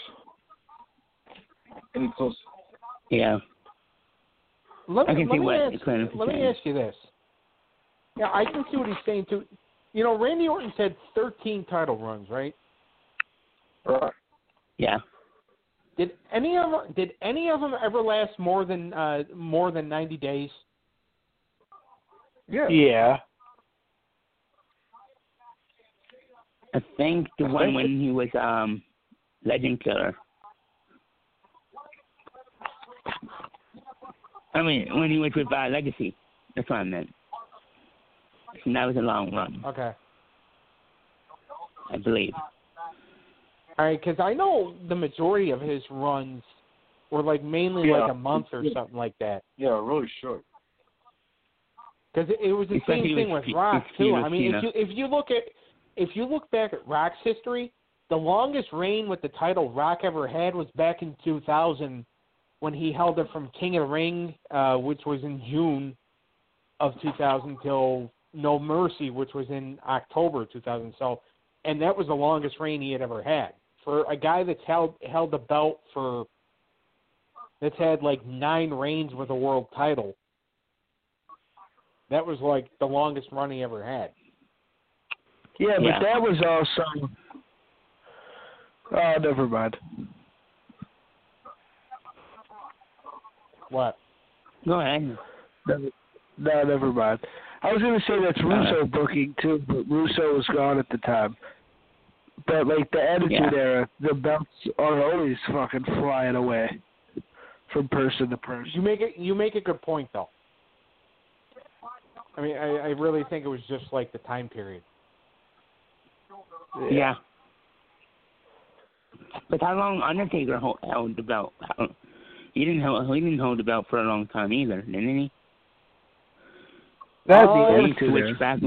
[SPEAKER 5] Any closer?
[SPEAKER 1] Yeah.
[SPEAKER 3] Let me
[SPEAKER 1] ask
[SPEAKER 3] you this. Yeah, I can see what he's saying too. You know, Randy Orton's had 13 title runs, right?
[SPEAKER 5] Right.
[SPEAKER 1] Yeah.
[SPEAKER 3] Did any of them ever last more than 90 days?
[SPEAKER 2] Yeah.
[SPEAKER 1] I think the one when he was Legend Killer. I mean, when he was with Legacy. That's what I meant. And that was a long run.
[SPEAKER 3] Okay.
[SPEAKER 1] I believe.
[SPEAKER 3] All right, because I know the majority of his runs were like mainly like a month or something like that.
[SPEAKER 5] Yeah, really short.
[SPEAKER 3] Because it was the same thing with Rock too. I mean, if you look back at Rock's history, the longest reign with the title Rock ever had was back in 2000 when he held it from King of the Ring, which was in June of 2000 till No Mercy, which was in October 2000. So, and that was the longest reign he had ever had. For a guy that's held the belt that's had like 9 reigns with a world title, that was like the longest run he ever had.
[SPEAKER 2] Yeah, but that was also. Oh, never mind.
[SPEAKER 3] What?
[SPEAKER 1] Go ahead.
[SPEAKER 2] No, never mind. I was going to say that's Russo booking too, but Russo was gone at the time. But like the Attitude Era, the belts are always fucking flying away from person to person.
[SPEAKER 3] You make a good point though. I mean, I really think it was just like the time period.
[SPEAKER 1] Yeah. But how long Undertaker held the belt? He didn't hold the belt for a long time either, didn't he?
[SPEAKER 2] That'd be
[SPEAKER 1] he switched back.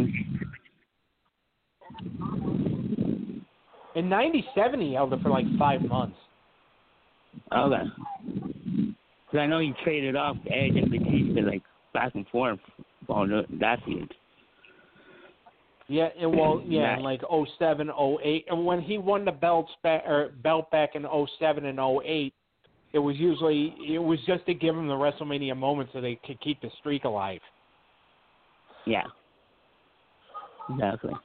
[SPEAKER 3] In '97, he held it for like 5 months.
[SPEAKER 1] Okay. Because I know he traded off Edge and Batista like back and forth on that feud.
[SPEAKER 3] Yeah, in like 07, 08, and when he won the belt back in 07 and 08, it was just to give him the WrestleMania moment so they could keep the streak alive.
[SPEAKER 1] Yeah. Exactly.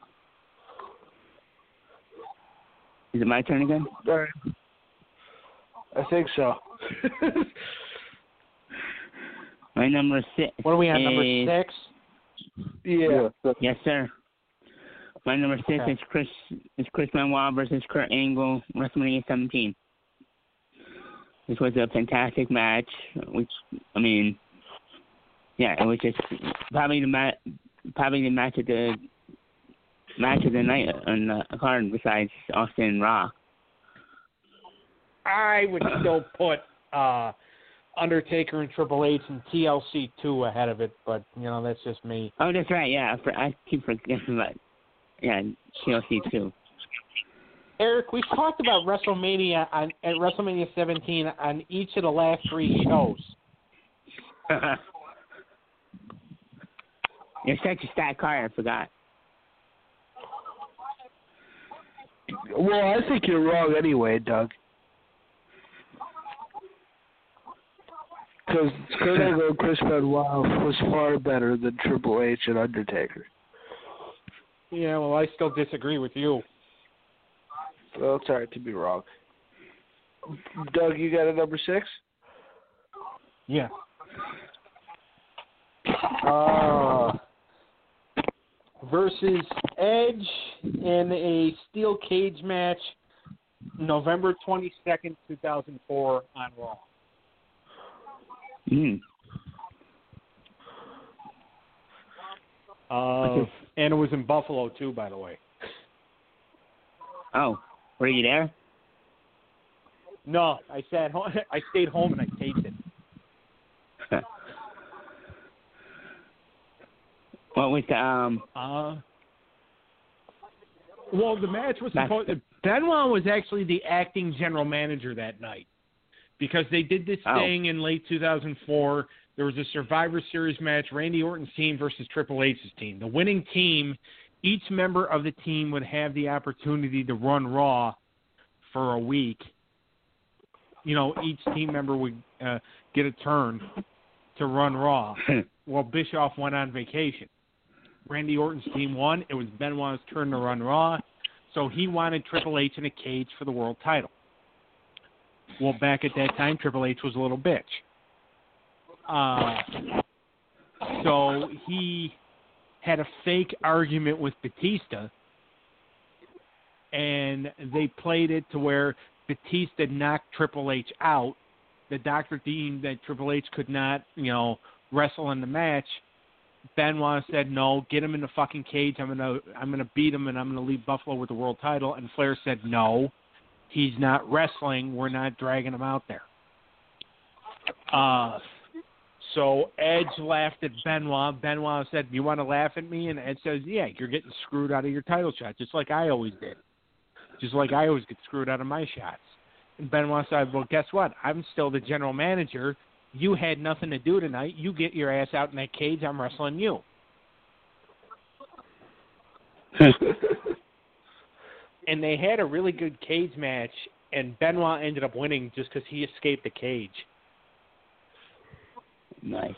[SPEAKER 1] Is it my turn again?
[SPEAKER 2] All right. I think so.
[SPEAKER 1] My number 6.
[SPEAKER 3] What are we on, number 6?
[SPEAKER 2] Yeah.
[SPEAKER 1] Yes, sir. My number 6 is Chris Benoit versus Kurt Angle, WrestleMania 17. This was a fantastic match, which, I mean, yeah, it was just probably the match of the night on the card besides Austin and Rock.
[SPEAKER 3] I would still put Undertaker and Triple H and TLC 2 ahead of it, but that's just me.
[SPEAKER 1] Oh, that's right. Yeah, I keep forgetting about TLC 2.
[SPEAKER 3] Eric, we've talked about WrestleMania at WrestleMania 17 on each of the last 3 shows.
[SPEAKER 1] You're such a stat card, I forgot.
[SPEAKER 2] Well, I think you're wrong anyway, Doug. Because Kurt Angle and Chris Benoit was far better than Triple H and Undertaker.
[SPEAKER 3] Yeah, well, I still disagree with you.
[SPEAKER 2] Well, it's hard to be wrong. Doug, you got a number 6?
[SPEAKER 3] Yeah. Versus Edge in a steel cage match, November 22nd, 2004 on Raw. And it was in Buffalo too, by the way.
[SPEAKER 1] Oh, were you there?
[SPEAKER 3] No, I stayed home and I taped it.
[SPEAKER 1] What was the
[SPEAKER 3] Well, the match was supposed. Benoit was actually the acting general manager that night because they did this thing in late 2004. There was a Survivor Series match, Randy Orton's team versus Triple H's team. The winning team, each member of the team would have the opportunity to run Raw for a week. You know, each team member would get a turn to run Raw. Well, Bischoff went on vacation. Randy Orton's team won. It was Benoit's turn to run Raw, so he wanted Triple H in a cage for the world title. Well, back at that time, Triple H was a little bitch. So he had a fake argument with Batista, and they played it to where Batista knocked Triple H out. The doctor deemed that Triple H could not, wrestle in the match. Benoit said, no, get him in the fucking cage. I'm gonna beat him, and I'm gonna leave Buffalo with the world title. And Flair said, no, he's not wrestling. We're not dragging him out there. So Edge laughed at Benoit. Benoit said, you want to laugh at me? And Edge says, yeah, you're getting screwed out of your title shot, just like I always did. Just like I always get screwed out of my shots. And Benoit said, well, guess what? I'm still the general manager. You had nothing to do tonight. You get your ass out in that cage. I'm wrestling you. And they had a really good cage match, and Benoit ended up winning just because he escaped the cage.
[SPEAKER 1] Nice.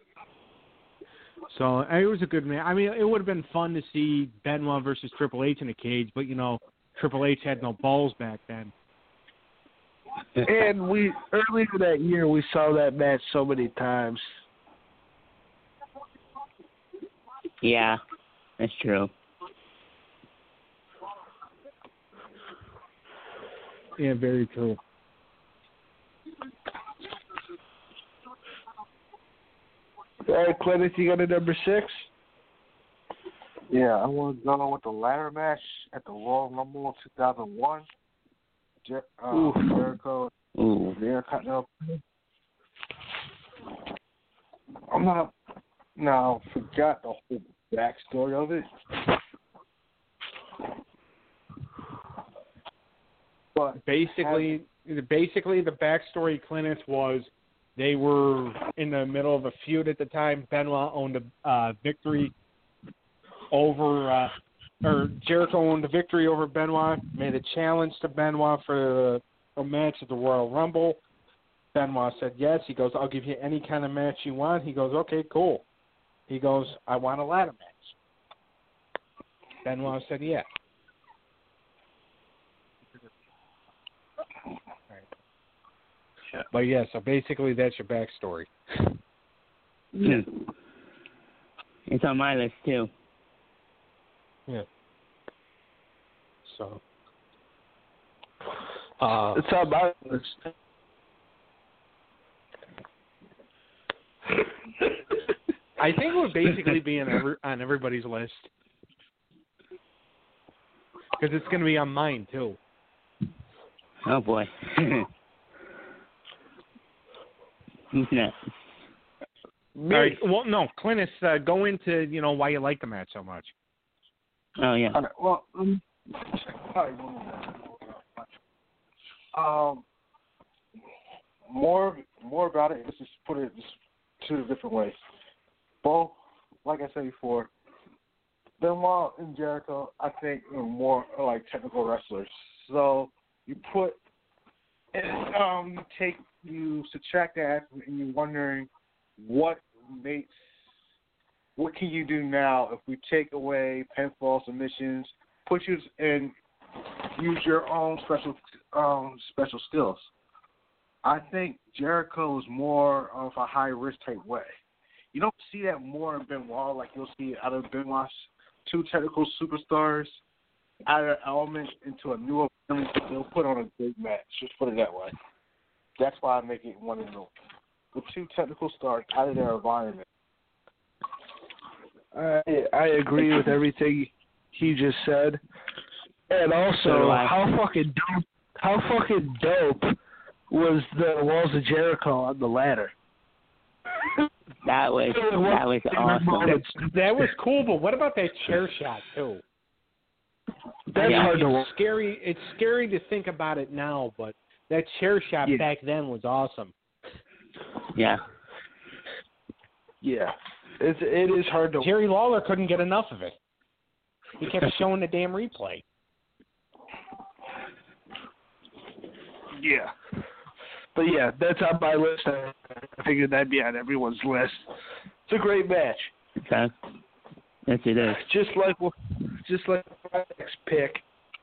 [SPEAKER 3] So it was a good match. I mean, it would have been fun to see Benoit versus Triple H in a cage, but, Triple H had no balls back then.
[SPEAKER 2] And earlier that year, we saw that match so many times.
[SPEAKER 1] Yeah, that's true.
[SPEAKER 3] Yeah, very true.
[SPEAKER 2] All right, Clinton, you got a number 6?
[SPEAKER 5] Yeah, I want to go with the ladder match at the Royal Rumble 2001. Jericho. Intercontinental. I forgot the whole backstory of it. But
[SPEAKER 3] basically, the backstory, Clintus, was they were in the middle of a feud at the time. Benoit owned a victory over, or Jericho owned a victory over Benoit, made a challenge to Benoit for a match at the Royal Rumble. Benoit said yes. He goes, I'll give you any kind of match you want. He goes, okay, cool. He goes, I want a ladder match. Benoit said yes. But yeah, so basically that's your backstory.
[SPEAKER 1] Yeah. It's on my list too.
[SPEAKER 3] Yeah. So.
[SPEAKER 2] It's on my list.
[SPEAKER 3] I think it would basically be on everybody's list. Because it's going to be on mine too.
[SPEAKER 1] Oh boy. Who's next?
[SPEAKER 3] All right. Well, no, Clintus, go into why you like the match so much.
[SPEAKER 1] Oh yeah.
[SPEAKER 5] Well, all right. More about it. Let's just put it just two different ways. Both, like I said before, Benoit and Jericho, I think, are more like technical wrestlers. So you subtract that, and you're wondering what can you do now if we take away pinfall submissions, put you and use your own special skills. I think Jericho is more of a high risk type way. You don't see that more in Benoit like you'll see out of Benoit's two technical superstars out of their element into a new environment. They'll put on a great match. Just put it that way. That's why I make it 1-0. The two technical stars out of their environment.
[SPEAKER 2] I agree with everything he just said, and also how fucking dope was the Walls of Jericho on the ladder.
[SPEAKER 1] That was awesome.
[SPEAKER 3] That was cool, but what about that chair shot too?
[SPEAKER 2] That's hard to watch.
[SPEAKER 3] Scary. It's scary to think about it now, but that chair shot back then was awesome.
[SPEAKER 1] Yeah.
[SPEAKER 2] Yeah. It is hard to.
[SPEAKER 3] Jerry Lawler couldn't get enough of it. He kept showing the damn replay.
[SPEAKER 2] Yeah. But yeah, that's on my list. I figured that'd be on everyone's list. It's a great match.
[SPEAKER 1] Okay. Yes, it is.
[SPEAKER 2] Just like my next pick.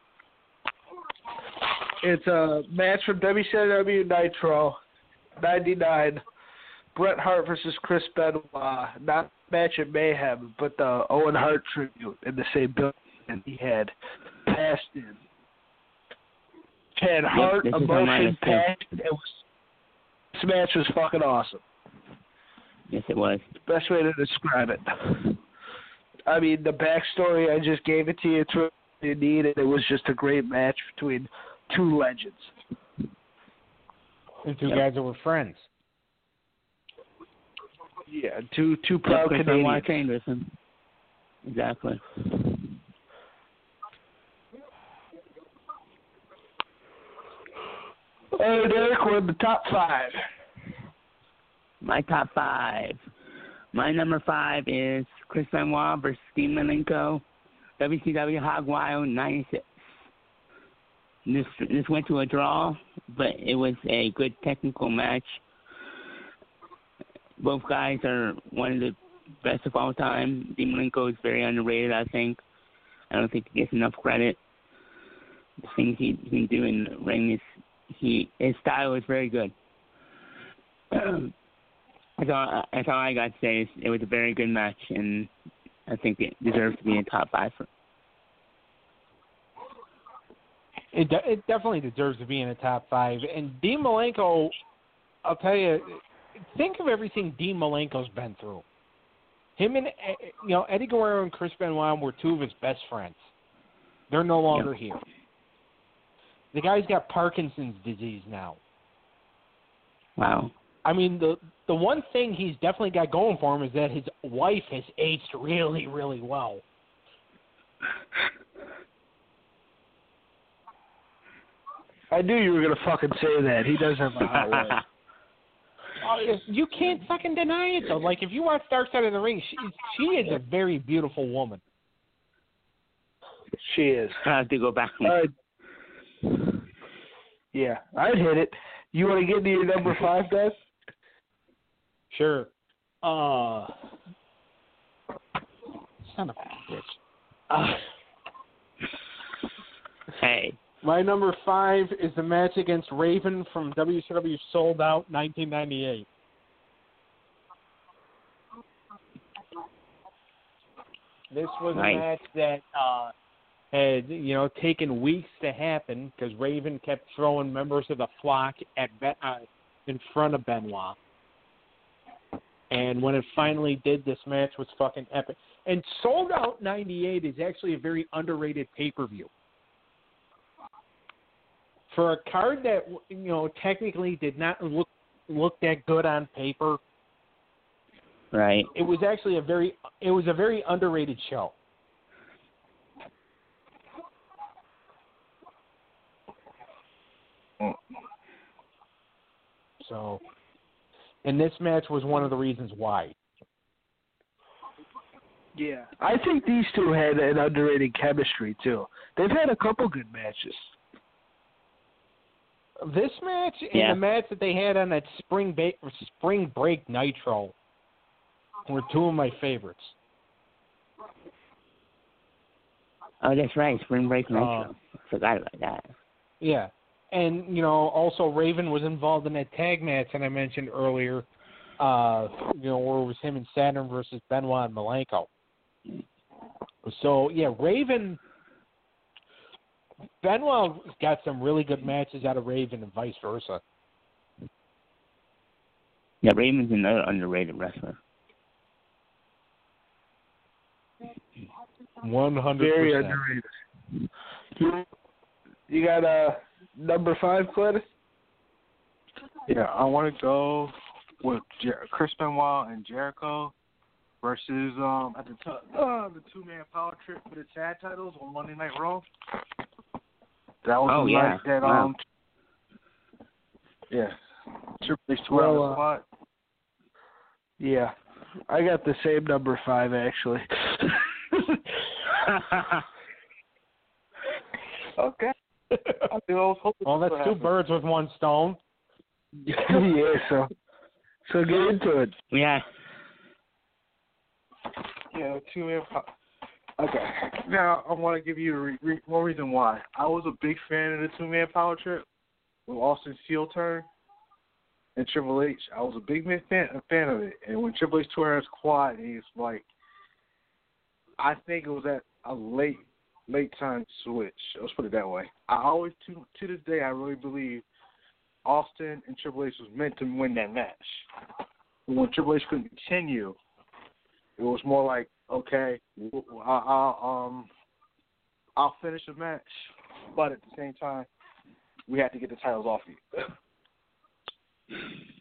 [SPEAKER 2] It's a match from WCW Nitro, 99. Bret Hart versus Chris Benoit. Not match at Mayhem, but the Owen Hart tribute in the same building he had passed in. Had Hart, emotion, passion. This match was fucking awesome.
[SPEAKER 1] Yes, it was.
[SPEAKER 2] Best way to describe it. I mean, the backstory, I just gave it to you. It's what you need, and it was just a great match between two legends.
[SPEAKER 3] And two guys that were friends.
[SPEAKER 2] Yeah, two proud Canadians.
[SPEAKER 1] Trained with him. Exactly.
[SPEAKER 2] All right, Eric, we're in the top 5.
[SPEAKER 1] My top 5. My number 5 is Chris Benoit versus Dean Malenko, WCW Hog Wild 96. This went to a draw, but it was a good technical match. Both guys are one of the best of all time. Dean Malenko is very underrated, I think. I don't think he gets enough credit. The things he can do in the ring his style is very good. That's all I got to say. It was a very good match, and I think it deserves to be in top 5.
[SPEAKER 3] It definitely deserves to be in the top 5. And Dean Malenko, I'll tell you, think of everything Dean Malenko's been through. Him and Eddie Guerrero and Chris Benoit were two of his best friends. They're no longer here. The guy's got Parkinson's disease now.
[SPEAKER 1] Wow.
[SPEAKER 3] I mean, the one thing he's definitely got going for him is that his wife has aged really, really well.
[SPEAKER 2] I knew you were going to fucking say that. He does have a hot wife.
[SPEAKER 3] You can't fucking deny it, though. Like, if you watch Dark Side of the Ring, she is a very beautiful woman.
[SPEAKER 2] She is.
[SPEAKER 1] I have to go back.
[SPEAKER 2] Yeah, I'd hit it. You want to get into your number 5, guys?
[SPEAKER 3] Sure. Son of a bitch.
[SPEAKER 1] Hey.
[SPEAKER 3] My number 5 is the match against Raven from WCW Sold Out 1998. This was a match that had, taken weeks to happen because Raven kept throwing members of the flock in front of Benoit. And when it finally did, this match was fucking epic. And Sold Out 98 is actually a very underrated pay-per-view. For a card that, technically did not look that good on paper,
[SPEAKER 1] right?
[SPEAKER 3] It was actually a very underrated show. So, and this match was one of the reasons why.
[SPEAKER 2] Yeah, I think these two had an underrated chemistry too. They've had a couple good matches.
[SPEAKER 3] This match and the match that they had on that spring break Nitro were two of my favorites.
[SPEAKER 1] Oh, that's right, Spring Break Nitro. Forgot about that.
[SPEAKER 3] Yeah, and also Raven was involved in that tag match that I mentioned earlier. Where it was him and Saturn versus Benoit and Malenko. So yeah, Benoit got some really good matches out of Raven and vice versa.
[SPEAKER 1] Yeah, Raven's another underrated wrestler.
[SPEAKER 3] 100%.
[SPEAKER 2] Very underrated. You got number 5, Clint?
[SPEAKER 5] Yeah, I want to go with Chris Benoit and Jericho versus at the two-man power trip for the tag titles on Monday Night Raw. That was the night that Triple H tore out the spot.
[SPEAKER 2] Yeah, I got the same number 5 actually.
[SPEAKER 5] Okay.
[SPEAKER 3] Well, that's two birds with one stone.
[SPEAKER 2] Yeah, so get into it.
[SPEAKER 1] Yeah.
[SPEAKER 5] Yeah, two-man power. Okay. Now, I want to give you one reason why. I was a big fan of the two-man power trip with Austin's heel turn and Triple H. I was a big fan of it. And when Triple H tore his quad, he's like, I think it was at a late time switch. Let's put it that way. I always, to this day, I really believe Austin and Triple H was meant to win that match. But when Triple H couldn't continue, it was more like, okay, I'll finish the match, but at the same time, we have to get the titles off you.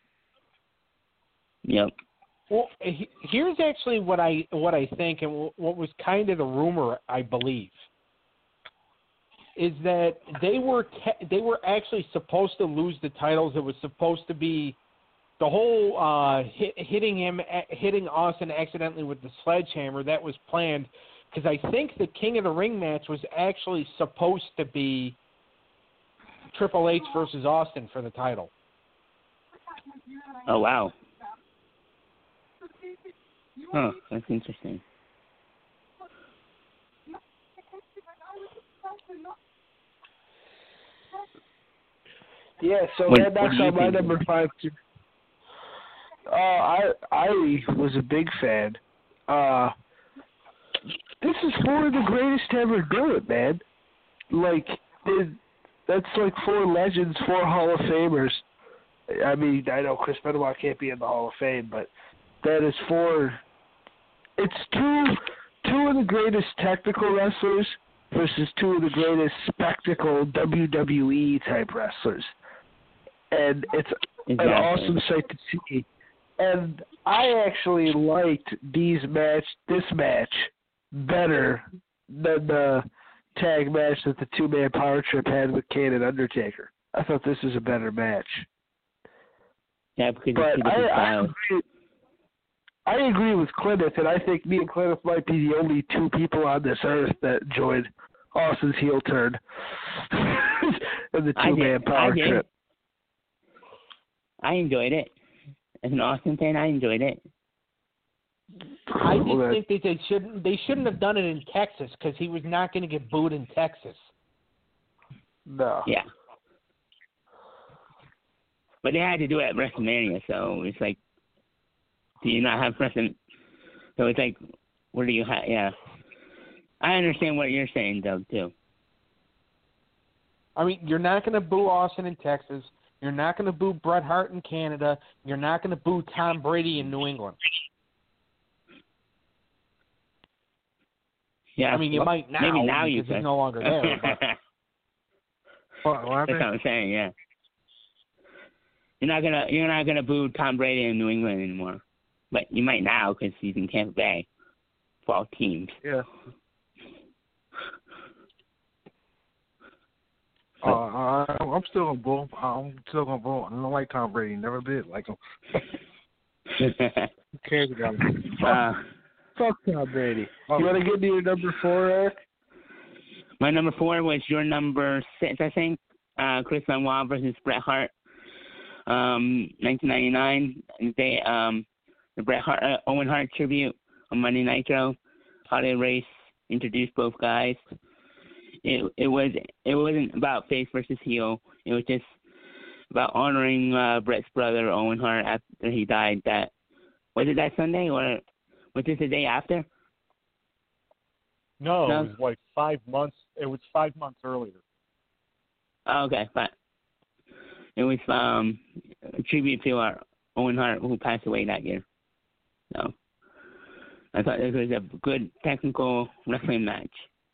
[SPEAKER 1] Yep.
[SPEAKER 3] Well, here's actually what I think, and what was kind of the rumor, I believe, is that they were actually supposed to lose the titles. It was supposed to be the whole hitting Austin accidentally with the sledgehammer. That was planned because I think the King of the Ring match was actually supposed to be Triple H versus Austin for the title.
[SPEAKER 1] Oh, wow. Huh, that's interesting.
[SPEAKER 2] Yeah, so that knocks out my number 5 too. I was a big fan. This is 4 of the greatest to ever do it, man. Like, that's like 4 legends, 4 Hall of Famers. I mean, I know Chris Benoit can't be in the Hall of Fame, but that is 4. It's two of the greatest technical wrestlers versus 2 of the greatest spectacle WWE type wrestlers. And it's an awesome sight to see. And I actually liked this match better than the tag match that the two-man power trip had with Kane and Undertaker. I thought this was a better match.
[SPEAKER 1] Yeah, because
[SPEAKER 2] but I agree with Clint, and I think me and Clint might be the only 2 people on this earth that enjoyed Austin's heel turn and the two-man power trip.
[SPEAKER 1] I enjoyed it. As an Austin fan, I enjoyed it.
[SPEAKER 3] I just think that they shouldn't have done it in Texas because he was not going to get booed in Texas.
[SPEAKER 2] No.
[SPEAKER 1] Yeah. But they had to do it at WrestleMania, so it's like, do you not have WrestleMania? So it's like, what do you have? Yeah. I understand what you're saying, Doug, too.
[SPEAKER 3] I mean, you're not going to boo Austin in Texas. You're not going to boo Bret Hart in Canada. You're not going to boo Tom Brady in New England.
[SPEAKER 1] Yeah.
[SPEAKER 3] I mean, you might now.
[SPEAKER 1] Maybe now you
[SPEAKER 3] because he's no longer there.
[SPEAKER 1] That's what I'm saying. Yeah. You're not gonna boo Tom Brady in New England anymore, but you might now because he's in Tampa Bay for all teams.
[SPEAKER 5] Yeah. I
[SPEAKER 4] I'm still gonna bull. I'm still gonna bull. I don't like Tom Brady. Never did like him. Who cares about him?
[SPEAKER 2] Fuck Tom Brady.
[SPEAKER 4] Oh.
[SPEAKER 2] You want to get to your number 4, Eric?
[SPEAKER 1] My number 4 was your number 6, I think. Chris Benoit versus Bret Hart. 1999. The Bret Hart, Owen Hart tribute on Monday Nitro. How they race introduced both guys. It wasn't about face versus heel. It was just about honoring Bret's brother Owen Hart after he died. Was it that Sunday or was this the day after?
[SPEAKER 3] No, it was like 5 months. It was 5 months earlier.
[SPEAKER 1] Oh, okay, but it was a tribute to our Owen Hart who passed away that year. So I thought it was a good technical wrestling match.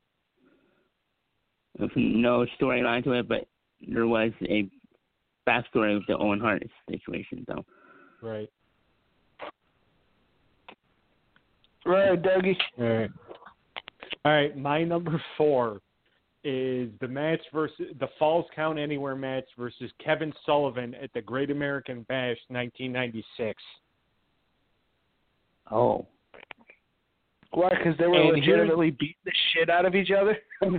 [SPEAKER 1] With no storyline to it, but there was a backstory of the Owen Hart situation. So
[SPEAKER 3] Right.
[SPEAKER 2] Right, Dougie.
[SPEAKER 3] All right. My number 4 is the match versus the Falls Count Anywhere match versus Kevin Sullivan at the Great American Bash 1996.
[SPEAKER 1] Oh.
[SPEAKER 2] Why? Because they were legitimately beating the shit out of each other?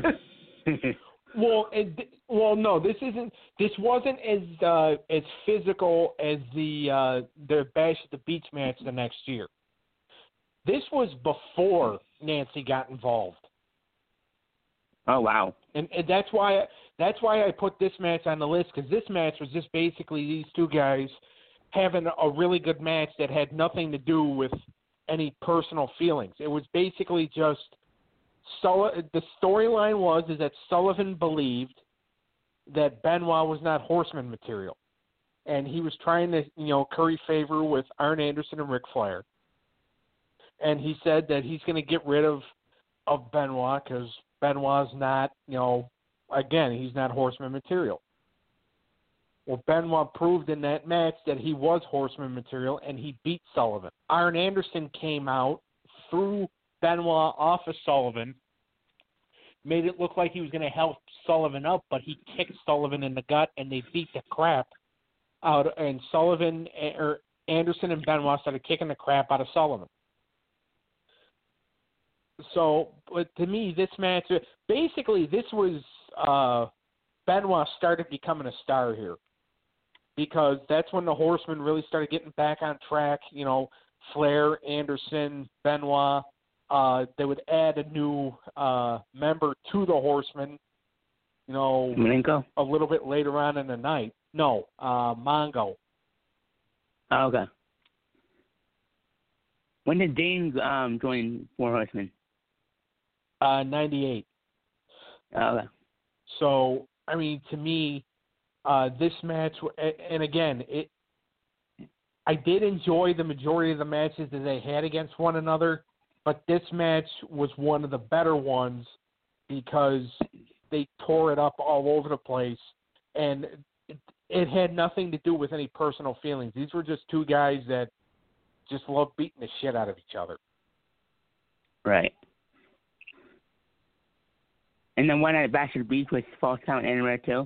[SPEAKER 3] No. This wasn't as physical as the Bash at the Beach match the next year. This was before Nancy got involved.
[SPEAKER 1] Oh wow!
[SPEAKER 3] And that's why I put this match on the list, because this match was just basically these two guys having a really good match that had nothing to do with any personal feelings. It was basically just the storyline is that Sullivan believed that Benoit was not Horseman material, and he was trying to curry favor with Arn Anderson and Ric Flair. And he said that he's going to get rid of Benoit because Benoit's not, again, he's not Horseman material. Well, Benoit proved in that match that he was Horseman material, and he beat Sullivan. Arn Anderson came out, threw Benoit off of Sullivan, made it look like he was going to help Sullivan up, but he kicked Sullivan in the gut, and they beat the crap out. And Anderson and Benoit started kicking the crap out of Sullivan. So, but to me, this match, basically, this was Benoit started becoming a star here, because that's when the Horsemen really started getting back on track. Flair, Anderson, Benoit. They would add a new member to the Horsemen.
[SPEAKER 1] Malenko?
[SPEAKER 3] A little bit later on in the night. No, Mongo.
[SPEAKER 1] Oh, okay. When did Dane join Four Horsemen?
[SPEAKER 3] 98.
[SPEAKER 1] Okay.
[SPEAKER 3] So, I mean, to me, this match, and again, I did enjoy the majority of the matches that they had against one another, but this match was one of the better ones because they tore it up all over the place, and it had nothing to do with any personal feelings. These were just two guys that just loved beating the shit out of each other.
[SPEAKER 1] Right. And then one at Bash at the Beach was Falls Count Anywhere too?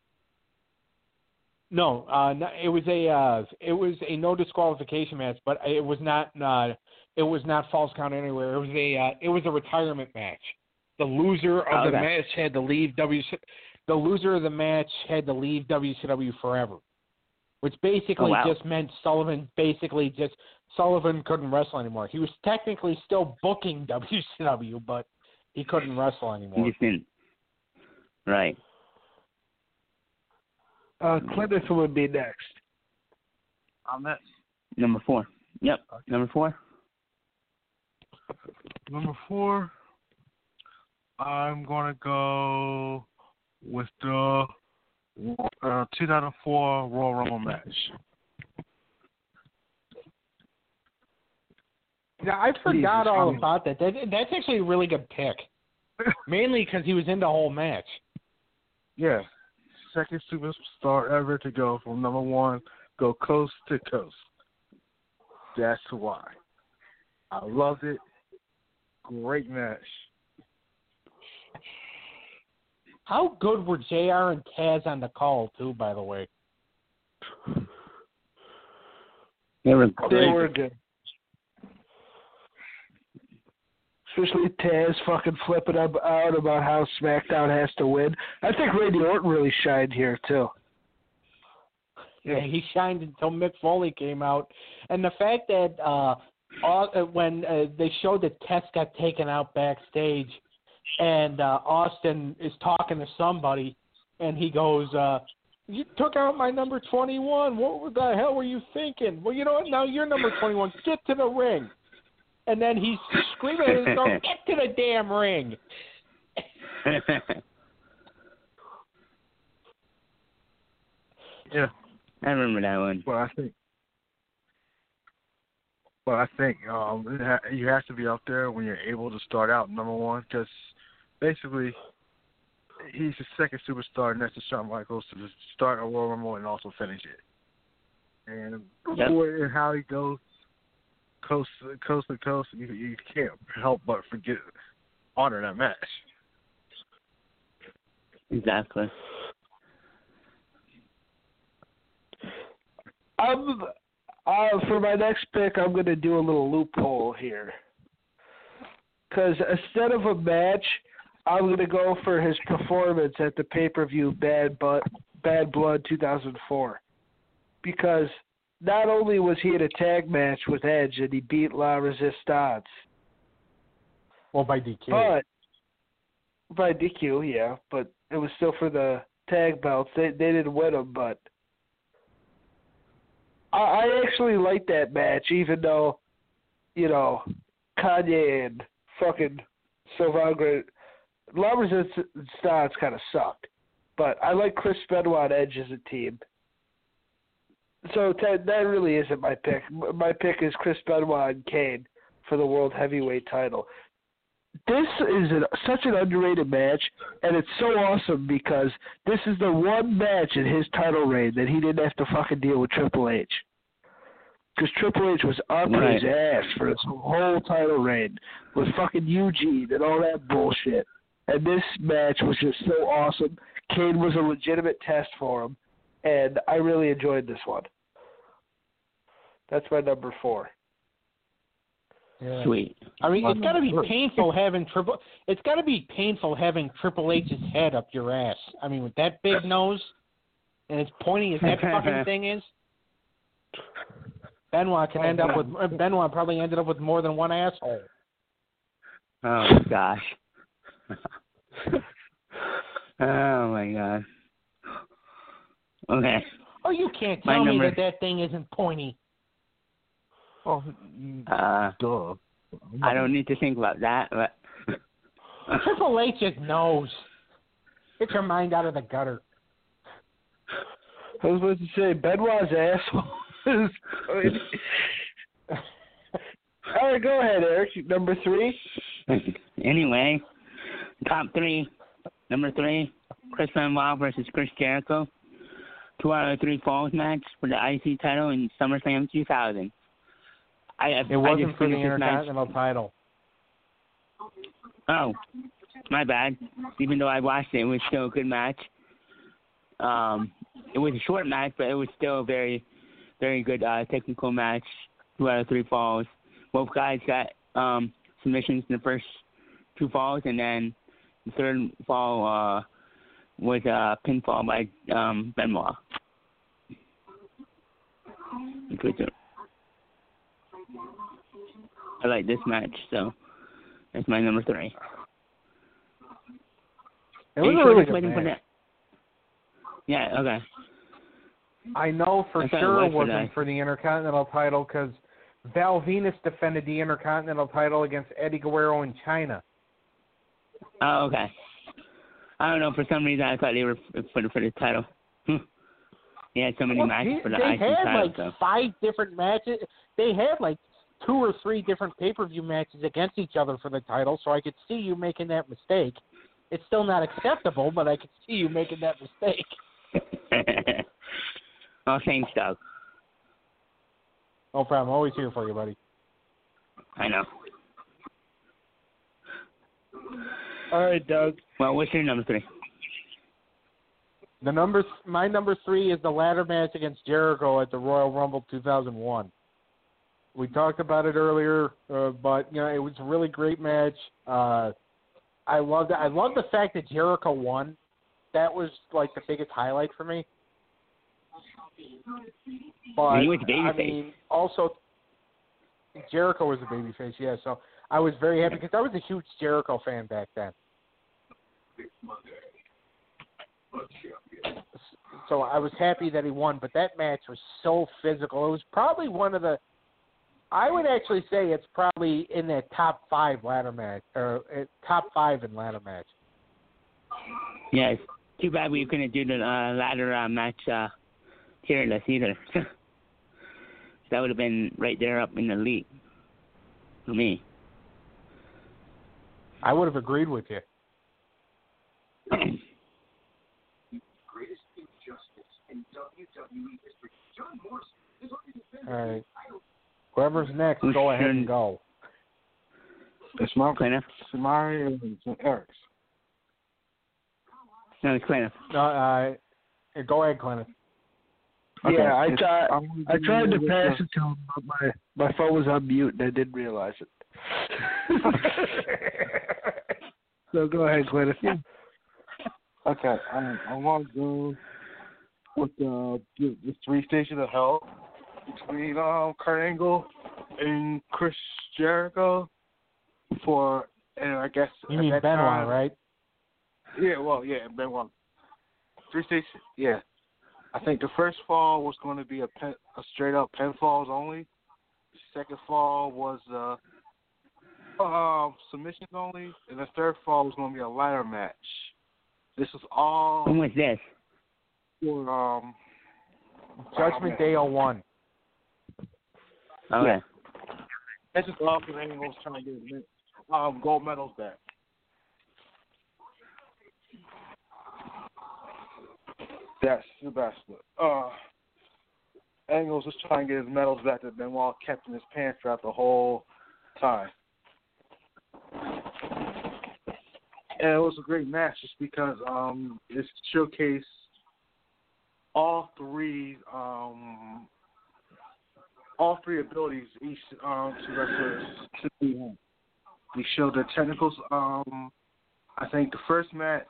[SPEAKER 3] No, it was a no disqualification match, but it was not Falls Count Anywhere. It was a retirement match. The loser of the match had to leave The loser of the match had to leave WCW forever, which basically just meant Sullivan couldn't wrestle anymore. He was technically still booking WCW, but he couldn't wrestle anymore.
[SPEAKER 1] He just didn't. Right.
[SPEAKER 2] Clinton would be next.
[SPEAKER 4] I'm next.
[SPEAKER 1] Number 4. Yep.
[SPEAKER 4] Okay.
[SPEAKER 1] Number 4.
[SPEAKER 4] Number 4, I'm going to go with the 2004 Royal Rumble match.
[SPEAKER 3] Yeah, I forgot all about that. That's actually a really good pick. Mainly because he was in the whole match.
[SPEAKER 4] Yeah. Second superstar ever to go from number 1, go coast to coast. That's why. I loved it. Great match.
[SPEAKER 3] How good were JR and Taz on the call, too, by the way?
[SPEAKER 1] They were
[SPEAKER 2] good. Especially Taz fucking flipping out about how SmackDown has to win. I think Randy Orton really shined here, too.
[SPEAKER 3] Yeah, he shined until Mick Foley came out. And the fact that when they showed that Tess got taken out backstage and Austin is talking to somebody and he goes, you took out my number 21. What the hell were you thinking? Well, you know what? Now you're number 21. Get to the ring. And then he's screaming at himself, get to the damn ring.
[SPEAKER 4] Yeah.
[SPEAKER 1] I remember that one.
[SPEAKER 4] Well, I think you have to be out there when you're able to start out number one, because basically he's the second superstar next to Shawn Michaels to start a Royal Rumble and also finish it. And and how he goes coast to coast, you can't help but honor that match.
[SPEAKER 1] Exactly.
[SPEAKER 2] For my next pick, I'm going to do a little loophole here. Because instead of a match, I'm going to go for his performance at the pay-per-view Bad Blood 2004. Because not only was he in a tag match with Edge and he beat La Resistance.
[SPEAKER 3] Well, by DQ.
[SPEAKER 2] But by DQ, yeah. But it was still for the tag belts. They didn't win them, but I actually liked that match, even though, Kanye and fucking Sylvain La Resistance kind of sucked. But I like Chris Benoit and Edge as a team. So that really isn't my pick. My pick is Chris Benoit and Kane for the World Heavyweight title. This is such an underrated match, and it's so awesome because this is the one match in his title reign that he didn't have to fucking deal with Triple H. Because Triple H was up his ass for his whole title reign with fucking Eugene and all that bullshit. And this match was just so awesome. Kane was a legitimate test for him, and I really enjoyed this one. That's my number 4.
[SPEAKER 3] Yeah.
[SPEAKER 1] Sweet.
[SPEAKER 3] I mean, it's got to be painful having Triple H's head up your ass. I mean, with that big nose and as pointy as that fucking thing is, Benoit probably ended up with more than one asshole.
[SPEAKER 1] Oh gosh. Oh my god. Okay.
[SPEAKER 3] Oh, you can't tell me that thing isn't pointy.
[SPEAKER 4] Oh, duh.
[SPEAKER 1] I don't need to think about that, but
[SPEAKER 3] Triple H's nose. Get your mind out of the gutter.
[SPEAKER 2] I was about to say, Benoit's asshole. All right, go ahead, Eric. Number 3.
[SPEAKER 1] Anyway, top 3. Number 3, Chris Benoit versus Chris Jericho. 2 out of 3 falls match for the IC title in SummerSlam 2000.
[SPEAKER 3] It wasn't for the Intercontinental title.
[SPEAKER 1] Oh, my bad. Even though I watched it, it was still a good match. It was a short match, but it was still a very, very good technical match. 2 out of 3 falls. Both guys got submissions in the first 2 falls, and then the third fall was a pinfall by Benoit. I like this match, so that's my number 3.
[SPEAKER 3] It was a really good match.
[SPEAKER 1] Yeah, okay.
[SPEAKER 3] I know for sure it wasn't for the Intercontinental title because Val Venus defended the Intercontinental title against Eddie Guerrero in China.
[SPEAKER 1] Oh, okay. I don't know. For some reason, I thought they were for the title. He had so many matches for the IC title.
[SPEAKER 3] They had 5 different matches. They had 2 or 3 different pay-per-view matches against each other for the title, so I could see you making that mistake. It's still not acceptable, but I could see you making that mistake.
[SPEAKER 1] Well, same stuff.
[SPEAKER 3] No problem. Always here for you, buddy.
[SPEAKER 1] I know.
[SPEAKER 2] All right, Doug.
[SPEAKER 1] Well, what's your number 3?
[SPEAKER 3] My number 3 is the ladder match against Jericho at the Royal Rumble 2001. We talked about it earlier, but it was a really great match. I loved it. I love the fact that Jericho won. That was like the biggest highlight for me. But
[SPEAKER 1] he was babyface.
[SPEAKER 3] Also Jericho was a babyface, yeah. So I was very happy because I was a huge Jericho fan back then. So I was happy that he won, but that match was so physical. It was probably I would actually say it's probably in that top 5 ladder match, or top 5 in ladder match.
[SPEAKER 1] Yeah, it's too bad we couldn't do the ladder match tier-less either. That would have been right there up in the league for me.
[SPEAKER 3] I would have agreed with you. All right. Whoever's next, go ahead and go.
[SPEAKER 5] It's my
[SPEAKER 1] Clinic.
[SPEAKER 5] Samari and Eric's.
[SPEAKER 1] No, it's Clinic.
[SPEAKER 3] No, go ahead, Clinic.
[SPEAKER 5] Okay.
[SPEAKER 2] Yeah, I tried to pass it to him, but my phone was on mute and I didn't realize it. So go ahead, Clinic.
[SPEAKER 5] Yeah. Okay, I want to go with the 3 stations of hell between Kurt Angle and Chris Jericho and I guess
[SPEAKER 3] you mean Benoit, right?
[SPEAKER 5] Yeah, well, yeah, Benoit. 3 stations, yeah. I think the first fall was going to be a straight up pinfalls only. The second fall was submissions only, and the third fall was going to be a ladder match. This was all.
[SPEAKER 1] When was this?
[SPEAKER 5] For,
[SPEAKER 3] Judgment Day 01.
[SPEAKER 1] Okay.
[SPEAKER 5] Yeah. That's just all because Angle was trying to get gold medals back. That's the best. Angle's just trying to get his medals back that Benoit kept in his pants throughout the whole time. And it was a great match just because it showcased all three abilities each two wrestlers to be. We showed the technicals. I think the first match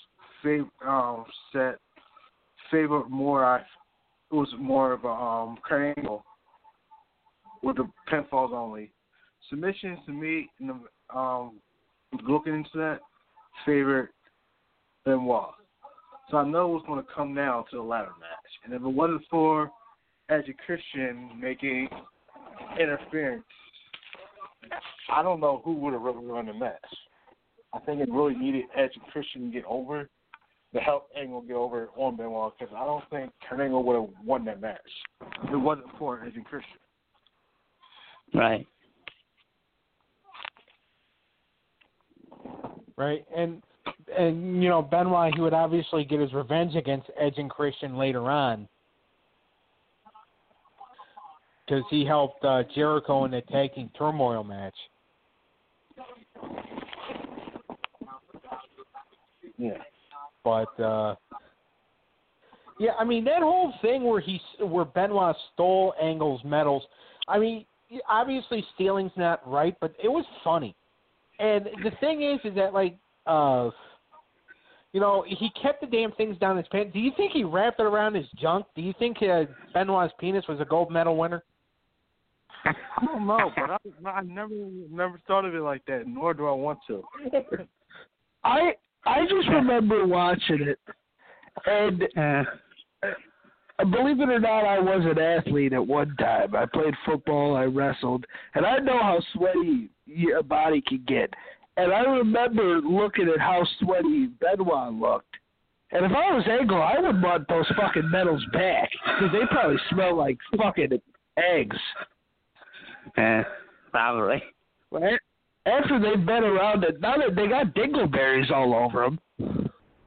[SPEAKER 5] favored more. It was more of a Kurt Angle with the pinfalls only. Submissions to me, looking into that, favored Benoit. So I know it was going to come down to the ladder match. And if it wasn't for Edge and Christian making interference, I don't know who would have really won the match. I think it really needed Edge and Christian to get over to help Angle get over on Benoit, because I don't think Kurt Angle would have won that match if it wasn't for Edge and Christian.
[SPEAKER 1] Right.
[SPEAKER 3] Right, and Benoit, he would obviously get his revenge against Edge and Christian later on because he helped Jericho in the tag team turmoil match.
[SPEAKER 5] Yeah.
[SPEAKER 3] But yeah, I mean that whole thing where Benoit stole Angle's medals. I mean, obviously stealing's not right, but it was funny. And the thing is that like, he kept the damn things down his pants. Do you think he wrapped it around his junk? Do you think Benoit's penis was a gold medal winner?
[SPEAKER 5] I don't know, but I never thought of it like that, nor do I want to.
[SPEAKER 2] I just remember watching it, and believe it or not, I was an athlete at one time. I played football, I wrestled, and I know how sweaty your body can get. And I remember looking at how sweaty Benoit looked. And if I was Angle, I would want those fucking medals back, because they probably smell like fucking eggs.
[SPEAKER 1] Probably.
[SPEAKER 2] Well, after they've been around it, now that they got dingleberries all over them.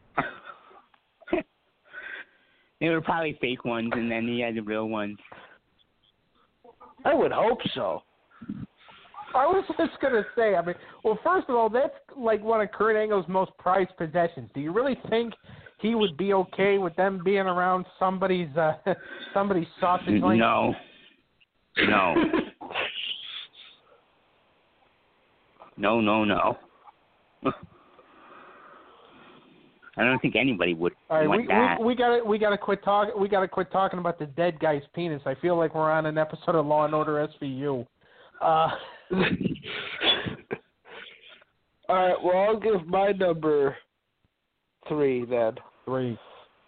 [SPEAKER 1] They were probably fake ones, and then he had the real ones.
[SPEAKER 2] I would hope so.
[SPEAKER 3] I was just going to say, well, first of all, that's like one of Kurt Angle's most prized possessions. Do you really think he would be okay with them being around somebody's sausage link?
[SPEAKER 1] No. No. No. I don't think anybody would want that.
[SPEAKER 3] We got to quit talking about the dead guy's penis. I feel like we're on an episode of Law and Order SVU.
[SPEAKER 2] All right, well, I'll give my number 3 then.
[SPEAKER 3] 3.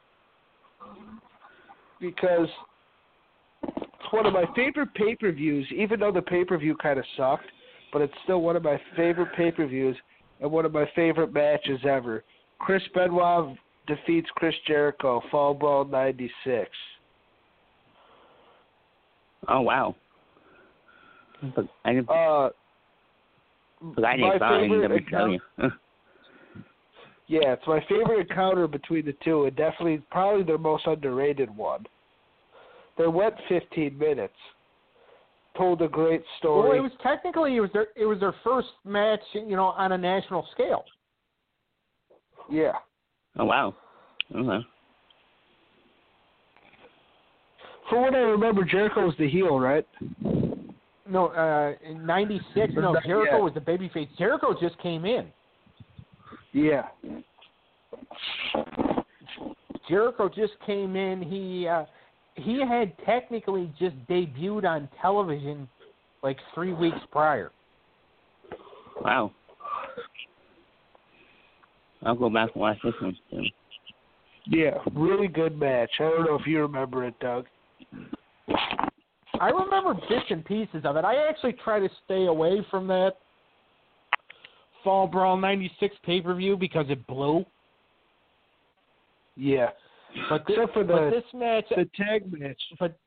[SPEAKER 2] Because it's one of my favorite pay-per-views, even though the pay-per-view kind of sucked, but it's still one of my favorite pay-per-views and one of my favorite matches ever. Chris Benoit defeats Chris Jericho, Fall Brawl 96.
[SPEAKER 1] Oh, wow. I didn't follow you.
[SPEAKER 2] Yeah, it's my favorite encounter between the two, and definitely probably their most underrated one. They went 15 minutes. Told a great story.
[SPEAKER 3] Well, it was their first match, on a national scale.
[SPEAKER 2] Yeah.
[SPEAKER 1] Oh, wow. Okay.
[SPEAKER 2] For what I remember, Jericho was the heel, right?
[SPEAKER 3] No, in 96, Jericho was the babyface. Jericho just came in.
[SPEAKER 2] Yeah.
[SPEAKER 3] Jericho just came in. He had technically just debuted on television like 3 weeks prior.
[SPEAKER 1] Wow. I'll go back and watch this one too.
[SPEAKER 2] Yeah, really good match. I don't know if you remember it, Doug.
[SPEAKER 3] I remember bits and pieces of it. I actually try to stay away from that Fall Brawl 96 pay-per-view because it blew.
[SPEAKER 2] Yeah.
[SPEAKER 3] But
[SPEAKER 2] except for
[SPEAKER 3] this match,
[SPEAKER 2] the tag match.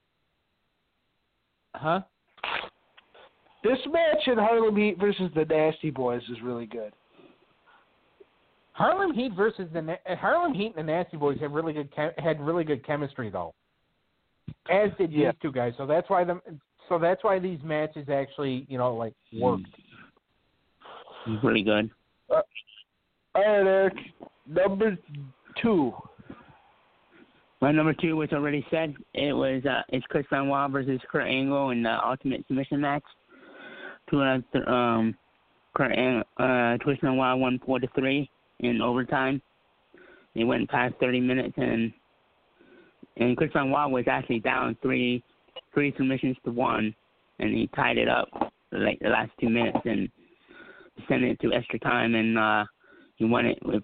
[SPEAKER 3] Huh?
[SPEAKER 2] This match in Harlem Heat versus the Nasty Boys is really good.
[SPEAKER 3] Harlem Heat and the Nasty Boys had really good chemistry though, as did these two guys. So that's why these matches actually worked.
[SPEAKER 1] Really good.
[SPEAKER 2] All right, Eric. Number 2.
[SPEAKER 1] My number 2 was already said. It's Chris Benoit versus Kurt Angle in the Ultimate Submission match. Chris Benoit won 4-3 in overtime. They went past 30 minutes, and Chris Benoit was actually down 3 submissions to 1, and he tied it up like the last 2 minutes and sent it to extra time, and he won it with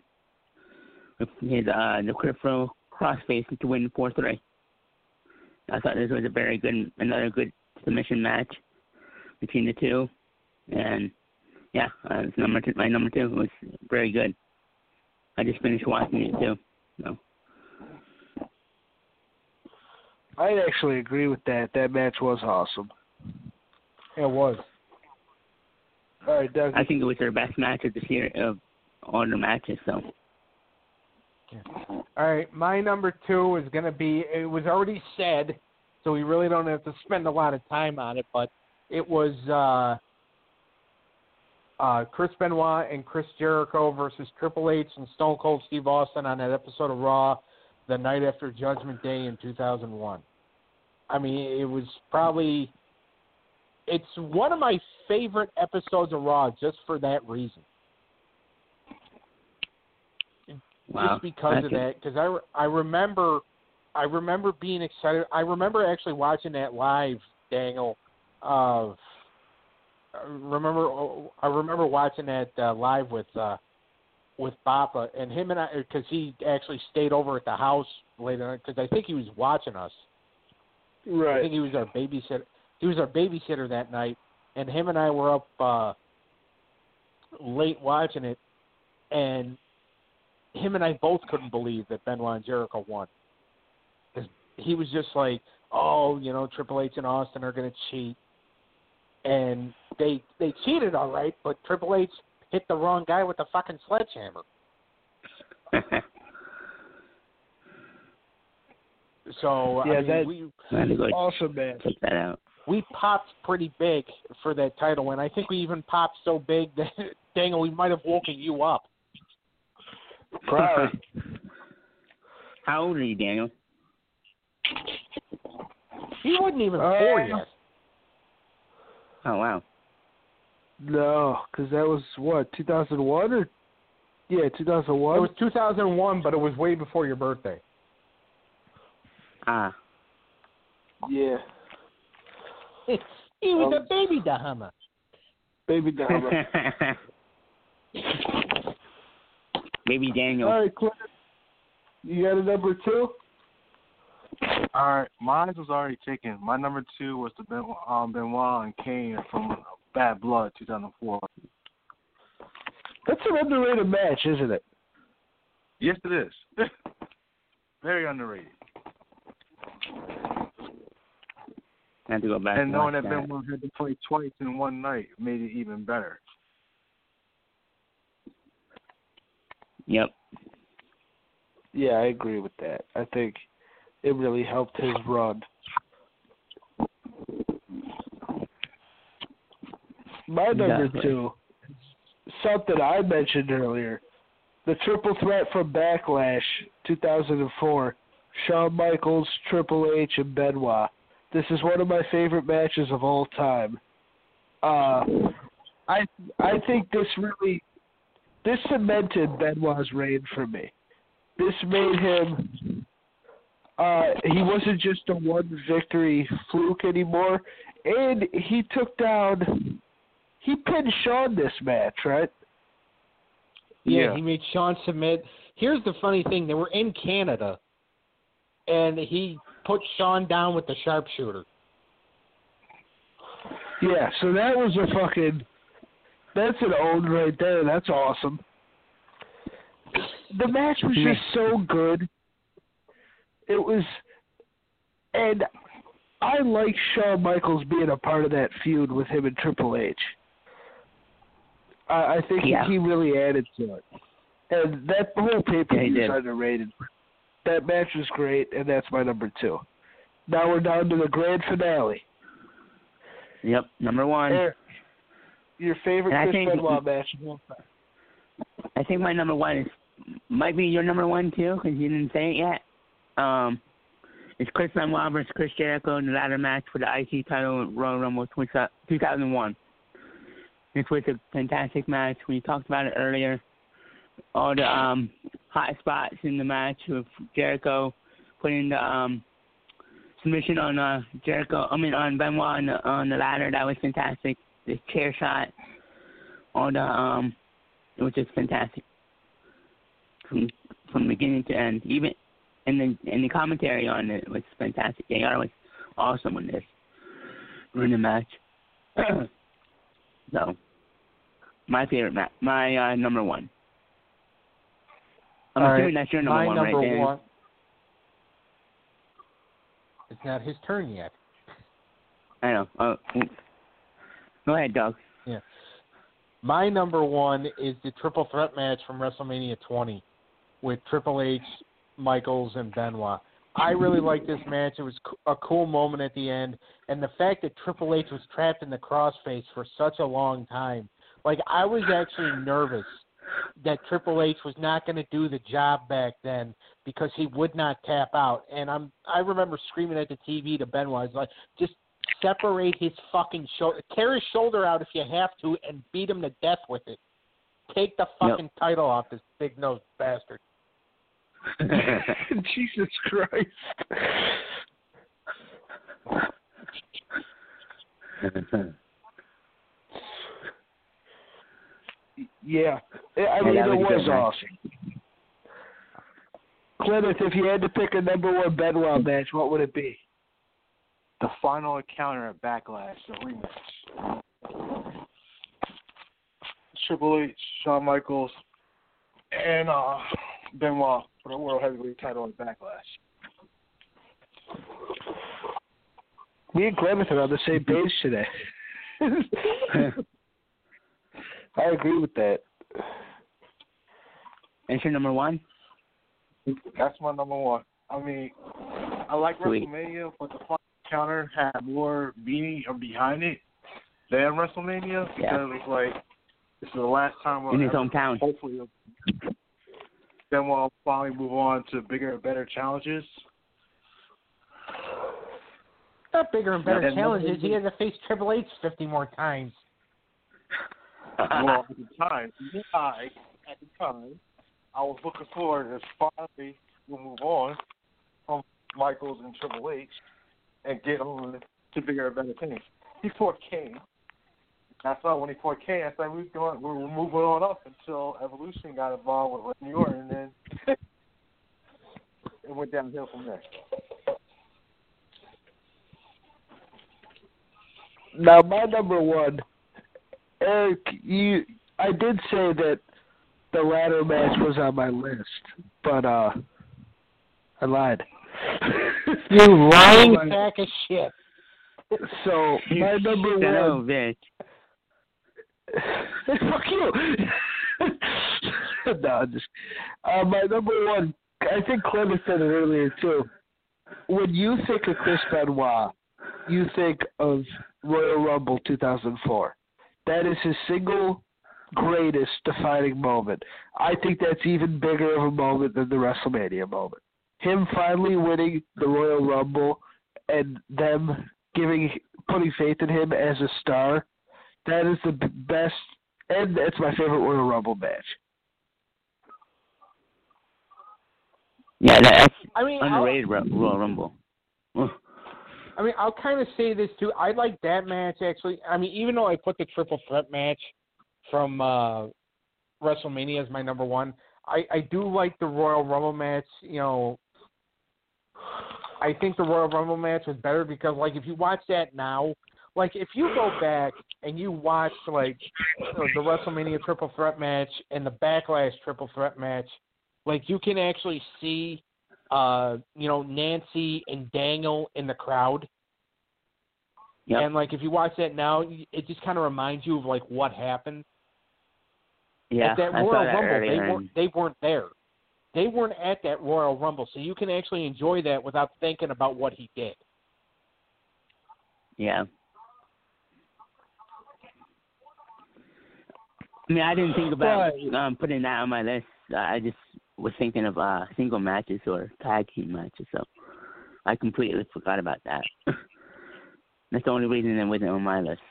[SPEAKER 1] his the Cripro crossface to win 4-3. I thought this was another good submission match between the two, and yeah, it's my number 2 was very good. I just finished watching it too. So.
[SPEAKER 2] I'd actually agree with that. That match was awesome.
[SPEAKER 3] It was.
[SPEAKER 2] All right, Doug.
[SPEAKER 1] I think it was their best match of this year of all the matches. So.
[SPEAKER 3] All right, my number 2 is going to be. It was already said, so we really don't have to spend a lot of time on it. But it was Chris Benoit and Chris Jericho versus Triple H and Stone Cold Steve Austin on that episode of Raw the night after Judgment Day in 2001. I mean, it was probably. It's one of my favorite episodes of Raw just for that reason.
[SPEAKER 1] Wow.
[SPEAKER 3] Just because of that, because I remember being excited. I remember actually watching that live, Dangle. I remember watching that live with Bappa and him and I, because he actually stayed over at the house later because I think he was watching us.
[SPEAKER 2] Right.
[SPEAKER 3] I think he was our babysitter. He was our babysitter that night, and him and I were up late watching it, and him and I both couldn't believe that Benoit and Jericho won. He was just like, oh, Triple H and Austin are going to cheat. And they cheated all right, but Triple H hit the wrong guy with the fucking sledgehammer. So,
[SPEAKER 2] yeah,
[SPEAKER 3] I mean,
[SPEAKER 2] that's awesome, man.
[SPEAKER 1] Check that out.
[SPEAKER 3] we popped pretty big for that title win. I think we even popped so big that, dang, we might have woken you up.
[SPEAKER 2] Probably.
[SPEAKER 1] How old are you, Daniel?
[SPEAKER 3] He wasn't even 4 yet.
[SPEAKER 1] Oh, wow.
[SPEAKER 2] No, because that was, what, 2001? Or yeah, 2001?
[SPEAKER 3] It was 2001, but it was way before your birthday.
[SPEAKER 1] Ah.
[SPEAKER 2] Yeah.
[SPEAKER 3] He was a baby Dahama.
[SPEAKER 2] Baby Dahama.
[SPEAKER 1] Baby Daniel.
[SPEAKER 2] All right, Clint. You got a number 2?
[SPEAKER 5] All right, mine was already taken. My number 2 was the Benoit and Kane from Bad Blood, 2004.
[SPEAKER 2] That's an underrated match, isn't it?
[SPEAKER 5] Yes, it is. Very underrated.
[SPEAKER 1] I have to go back
[SPEAKER 5] And knowing that
[SPEAKER 1] that.
[SPEAKER 5] Benoit had to play twice in one night made it even better.
[SPEAKER 1] Yep.
[SPEAKER 2] Yeah, I agree with that. I think it really helped his run. My number
[SPEAKER 1] Definitely.
[SPEAKER 2] 2, something I mentioned earlier, the triple threat from Backlash 2004, Shawn Michaels, Triple H, and Benoit. This is one of my favorite matches of all time. I think this cemented Benoit's reign for me. This made him. He wasn't just a one victory fluke anymore, and he pinned Shawn this match, right?
[SPEAKER 3] Yeah, he made Shawn submit. Here's the funny thing. They were in Canada, and he put Shawn down with the sharpshooter.
[SPEAKER 2] Yeah, so that was that's an own right there. That's awesome. The match was just so good. It was, and I like Shawn Michaels being a part of that feud with him and Triple H. I think he really added to it. And that whole pay-per-view is underrated. That match was great, and that's my number 2. Now we're down to the grand finale.
[SPEAKER 1] Yep, number 1.
[SPEAKER 2] Eric, your favorite Chris Benoit match of all time?
[SPEAKER 1] I think my number 1 might be your number 1 too, because you didn't say it yet. It's Chris Benoit versus Chris Jericho in the ladder match for the IC title in Royal Rumble 2001. This was a fantastic match. We talked about it earlier. All the hot spots in the match with Jericho putting the submission on on Benoit on the ladder. That was fantastic. The chair shot, all the it was just fantastic from beginning to end. Even and the commentary on it was fantastic. JR was awesome on this during the match. So, my favorite match, my number 1. I'm assuming that's your number 1, right, Dan?
[SPEAKER 3] One. It's not his turn yet.
[SPEAKER 1] I know. Oh, go ahead, Doug.
[SPEAKER 3] Yeah. My number 1 is the triple threat match from WrestleMania 20 with Triple H, Michaels, and Benoit. I really liked this match. It was a cool moment at the end. And the fact that Triple H was trapped in the crossface for such a long time. Like, I was actually nervous that Triple H was not going to do the job back then because he would not tap out. And I remember screaming at the TV to Benoit, like, just separate his fucking shoulder. Tear his shoulder out if you have to and beat him to death with it. Take the fucking title off this big-nosed bastard.
[SPEAKER 2] Jesus Christ. Yeah. I mean, it was awesome. Clement, if you had to pick a number 1 Benoit match, what would it be?
[SPEAKER 5] The final encounter at Backlash, the rematch. Triple H, Shawn Michaels, and Benoit for the World Heavyweight title at Backlash.
[SPEAKER 2] Me and Clement are on the same page today. I agree with that.
[SPEAKER 1] That's your number 1?
[SPEAKER 5] That's my number 1. I mean, I like
[SPEAKER 1] Sweet.
[SPEAKER 5] WrestleMania, but the final counter had more meaning behind it than WrestleMania because it's like this is the last time we'll
[SPEAKER 1] in his hometown.
[SPEAKER 5] Hopefully, then we'll finally move on to bigger and better challenges.
[SPEAKER 3] Not bigger and better
[SPEAKER 5] And
[SPEAKER 3] challenges. He had to face Triple H 50 more times.
[SPEAKER 5] Well, at the time, I was looking forward to finally move on from Michaels and Triple H and get on to bigger and better things. He fought Kane. I thought when he fought Kane, I thought we were moving on up until Evolution got involved with Randy Orton, and then it went downhill from there.
[SPEAKER 2] Now, my number one, Eric, I did say that the ladder match was on my list, but I lied.
[SPEAKER 3] You lying sack of shit.
[SPEAKER 2] So, my number one...
[SPEAKER 1] bitch.
[SPEAKER 2] Fuck you! No, just... my number one, I think Clemens said it earlier, too. When you think of Chris Benoit, you think of Royal Rumble 2004. That is his single greatest defining moment. I think that's even bigger of a moment than the WrestleMania moment. Him finally winning the Royal Rumble and them putting faith in him as a star, that is the best, and that's my favorite Royal Rumble match.
[SPEAKER 1] Yeah, that's
[SPEAKER 3] underrated
[SPEAKER 1] Royal Rumble.
[SPEAKER 3] I mean, I'll kind of say this too. I like that match actually. I mean, even though I put the triple threat match from WrestleMania as my number one, I do like the Royal Rumble match. You know, I think the Royal Rumble match was better because, like, if you watch that now, like, if you go back and you watch, like, the WrestleMania triple threat match and the Backlash triple threat match, like, you can actually see, Nancy and Daniel in the crowd.
[SPEAKER 1] Yep.
[SPEAKER 3] And, like, if you watch that now, it just kind of reminds you of, like, what happened.
[SPEAKER 1] Yeah,
[SPEAKER 3] at that
[SPEAKER 1] I
[SPEAKER 3] Royal
[SPEAKER 1] saw that
[SPEAKER 3] Rumble.
[SPEAKER 1] earlier.
[SPEAKER 3] They weren't there. They weren't at that Royal Rumble, so you can actually enjoy that without thinking about what he did.
[SPEAKER 1] Yeah. I mean, I didn't think about putting that on my list. I just was thinking of single matches or tag team matches, so I completely forgot about that. That's the only reason it wasn't on my list.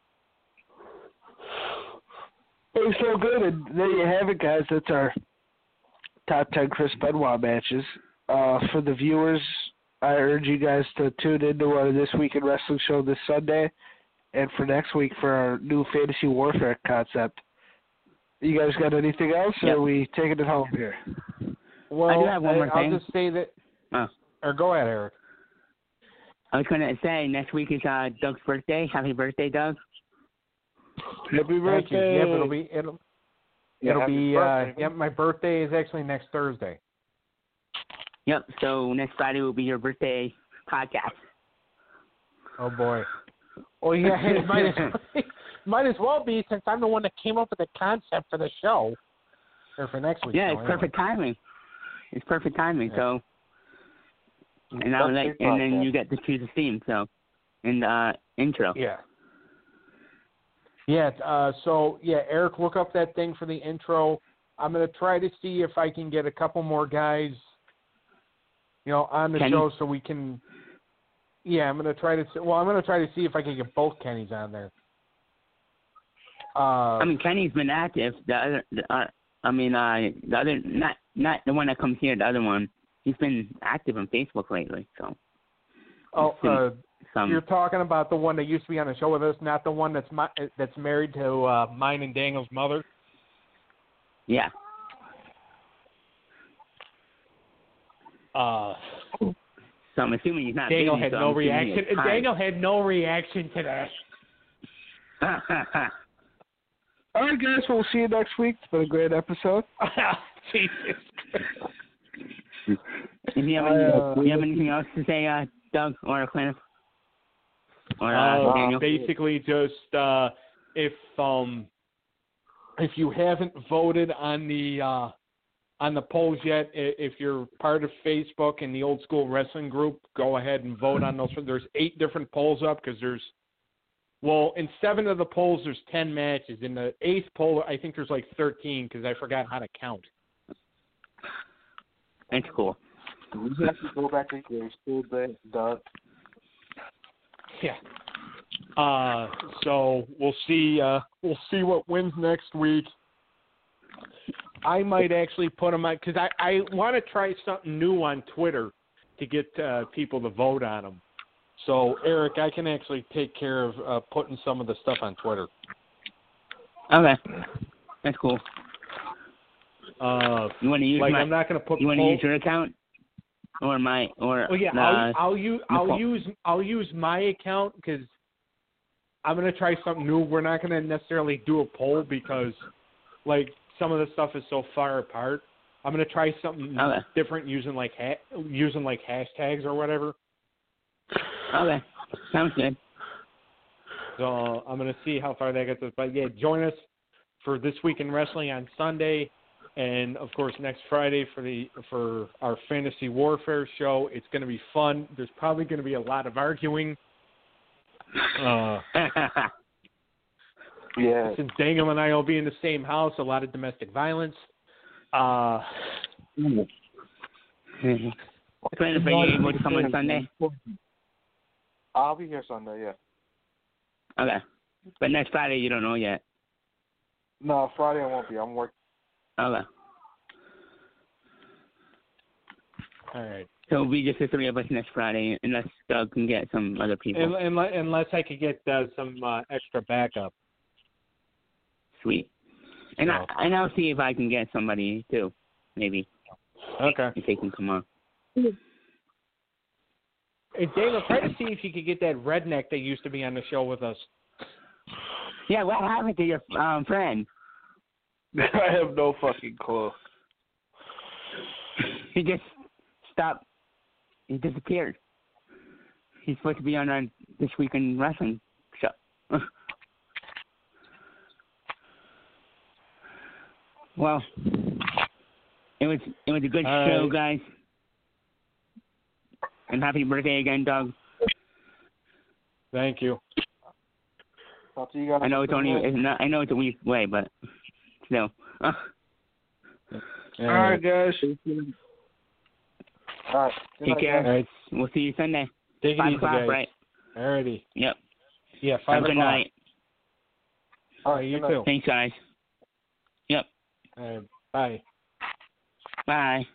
[SPEAKER 2] It's so good, and there you have it, guys. That's our top 10 Chris Benoit matches. For the viewers, I urge you guys to tune into our This Week in Wrestling show this Sunday, and for next week for our new Fantasy Warfare concept. You guys got anything else, or are we taking it home here?
[SPEAKER 3] Well,
[SPEAKER 1] I do have one more thing.
[SPEAKER 3] I'll just say that. Or go ahead, Eric.
[SPEAKER 1] I was going to say, next week is Doug's birthday. Happy birthday, Doug.
[SPEAKER 2] Happy birthday.
[SPEAKER 3] Thank you. Yeah, it'll be my birthday is actually next Thursday.
[SPEAKER 1] Yep, so next Friday will be your birthday podcast.
[SPEAKER 3] Oh, boy. Well, yeah, it might as well be, since I'm the one that came up with the concept for the show, or for next week.
[SPEAKER 1] Yeah, it's perfect timing. It's perfect timing, so. And then you get to choose a theme, so, in the intro.
[SPEAKER 3] Yeah. Yeah, Eric, look up that thing for the intro. I'm going to try to see if I can get a couple more guys, on the show so we can. Yeah, I'm going to try to. Well, I'm going to try to see if I can get both Kennys on there.
[SPEAKER 1] Kenny's been active. The other, not the one that comes here. The other one, he's been active on Facebook lately. So.
[SPEAKER 3] You're talking about the one that used to be on the show with us, not the one that's married to mine and Daniel's mother.
[SPEAKER 1] Yeah. So I'm assuming he's not.
[SPEAKER 3] Daniel
[SPEAKER 1] busy,
[SPEAKER 3] had
[SPEAKER 1] so
[SPEAKER 3] no
[SPEAKER 1] I'm
[SPEAKER 3] reaction. Daniel had no reaction to that.
[SPEAKER 2] All right, guys. We'll see you next week. It's been a great episode.
[SPEAKER 3] Jesus.
[SPEAKER 1] Do you have anything else to say, Doug or Clint? Or Daniel?
[SPEAKER 3] Basically, just if you haven't voted on the on the polls yet. If you're part of Facebook and the Old School Wrestling group, go ahead and vote on those. There's 8 different polls up because in 7 of the polls, there's 10 matches. In the 8th poll, I think there's like 13 because I forgot how to count.
[SPEAKER 1] That's cool.
[SPEAKER 5] We have to go back to your still done.
[SPEAKER 3] Yeah. So we'll see. We'll see what wins next week. I might actually put them on because I want to try something new on Twitter to get people to vote on them. So Eric, I can actually take care of putting some of the stuff on Twitter.
[SPEAKER 1] Okay, that's cool. You want to use
[SPEAKER 3] I'm not going to put.
[SPEAKER 1] You want to use your account or my or?
[SPEAKER 3] Oh yeah, I'll use my account because I'm going to try something new. We're not going to necessarily do a poll because some of the stuff is so far apart. I'm going to try something different using hashtags or whatever.
[SPEAKER 1] Okay, sounds good.
[SPEAKER 3] So I'm going to see how far that gets us. But yeah, join us for This Week in Wrestling on Sunday, and of course next Friday for our Fantasy Warfare show. It's going to be fun. There's probably going to be a lot of arguing.
[SPEAKER 5] Yeah.
[SPEAKER 3] Since Dangle and I will be in the same house, a lot of domestic violence.
[SPEAKER 1] Planning for you able to come on Sunday?
[SPEAKER 5] I'll be here Sunday, yeah.
[SPEAKER 1] Okay. But next Friday you don't know yet?
[SPEAKER 5] No, Friday I won't be. I'm working.
[SPEAKER 1] Okay.
[SPEAKER 3] All right.
[SPEAKER 1] So it'll be just the 3 of us next Friday, unless Doug can get some other people.
[SPEAKER 3] Unless I could get some extra backup.
[SPEAKER 1] Sweet. And I'll see if I can get somebody too, maybe.
[SPEAKER 3] Okay.
[SPEAKER 1] If they can come on.
[SPEAKER 3] Hey, Daniel, try to see if you could get that redneck that used to be on the show with us.
[SPEAKER 1] Yeah, what happened to your friend?
[SPEAKER 2] I have no fucking clue.
[SPEAKER 1] He just stopped. He disappeared. He's supposed to be on This Week in Wrestling show. Well, it was a good show, guys. And happy birthday again, Doug.
[SPEAKER 3] Thank you.
[SPEAKER 5] I'll see you guys.
[SPEAKER 1] I know I know it's a week away, but still.
[SPEAKER 2] All right, guys.
[SPEAKER 5] All right.
[SPEAKER 1] Take care.
[SPEAKER 3] All right.
[SPEAKER 1] We'll see you Sunday.
[SPEAKER 3] Take it
[SPEAKER 1] 5
[SPEAKER 3] easy,
[SPEAKER 1] o'clock,
[SPEAKER 3] guys.
[SPEAKER 1] right?
[SPEAKER 3] Alrighty.
[SPEAKER 1] Yep.
[SPEAKER 3] Yeah, 5
[SPEAKER 1] Have a
[SPEAKER 3] o'clock.
[SPEAKER 1] good night.
[SPEAKER 5] All right,
[SPEAKER 3] you too.
[SPEAKER 1] Thanks, guys. Yep.
[SPEAKER 3] Bye.
[SPEAKER 1] Bye.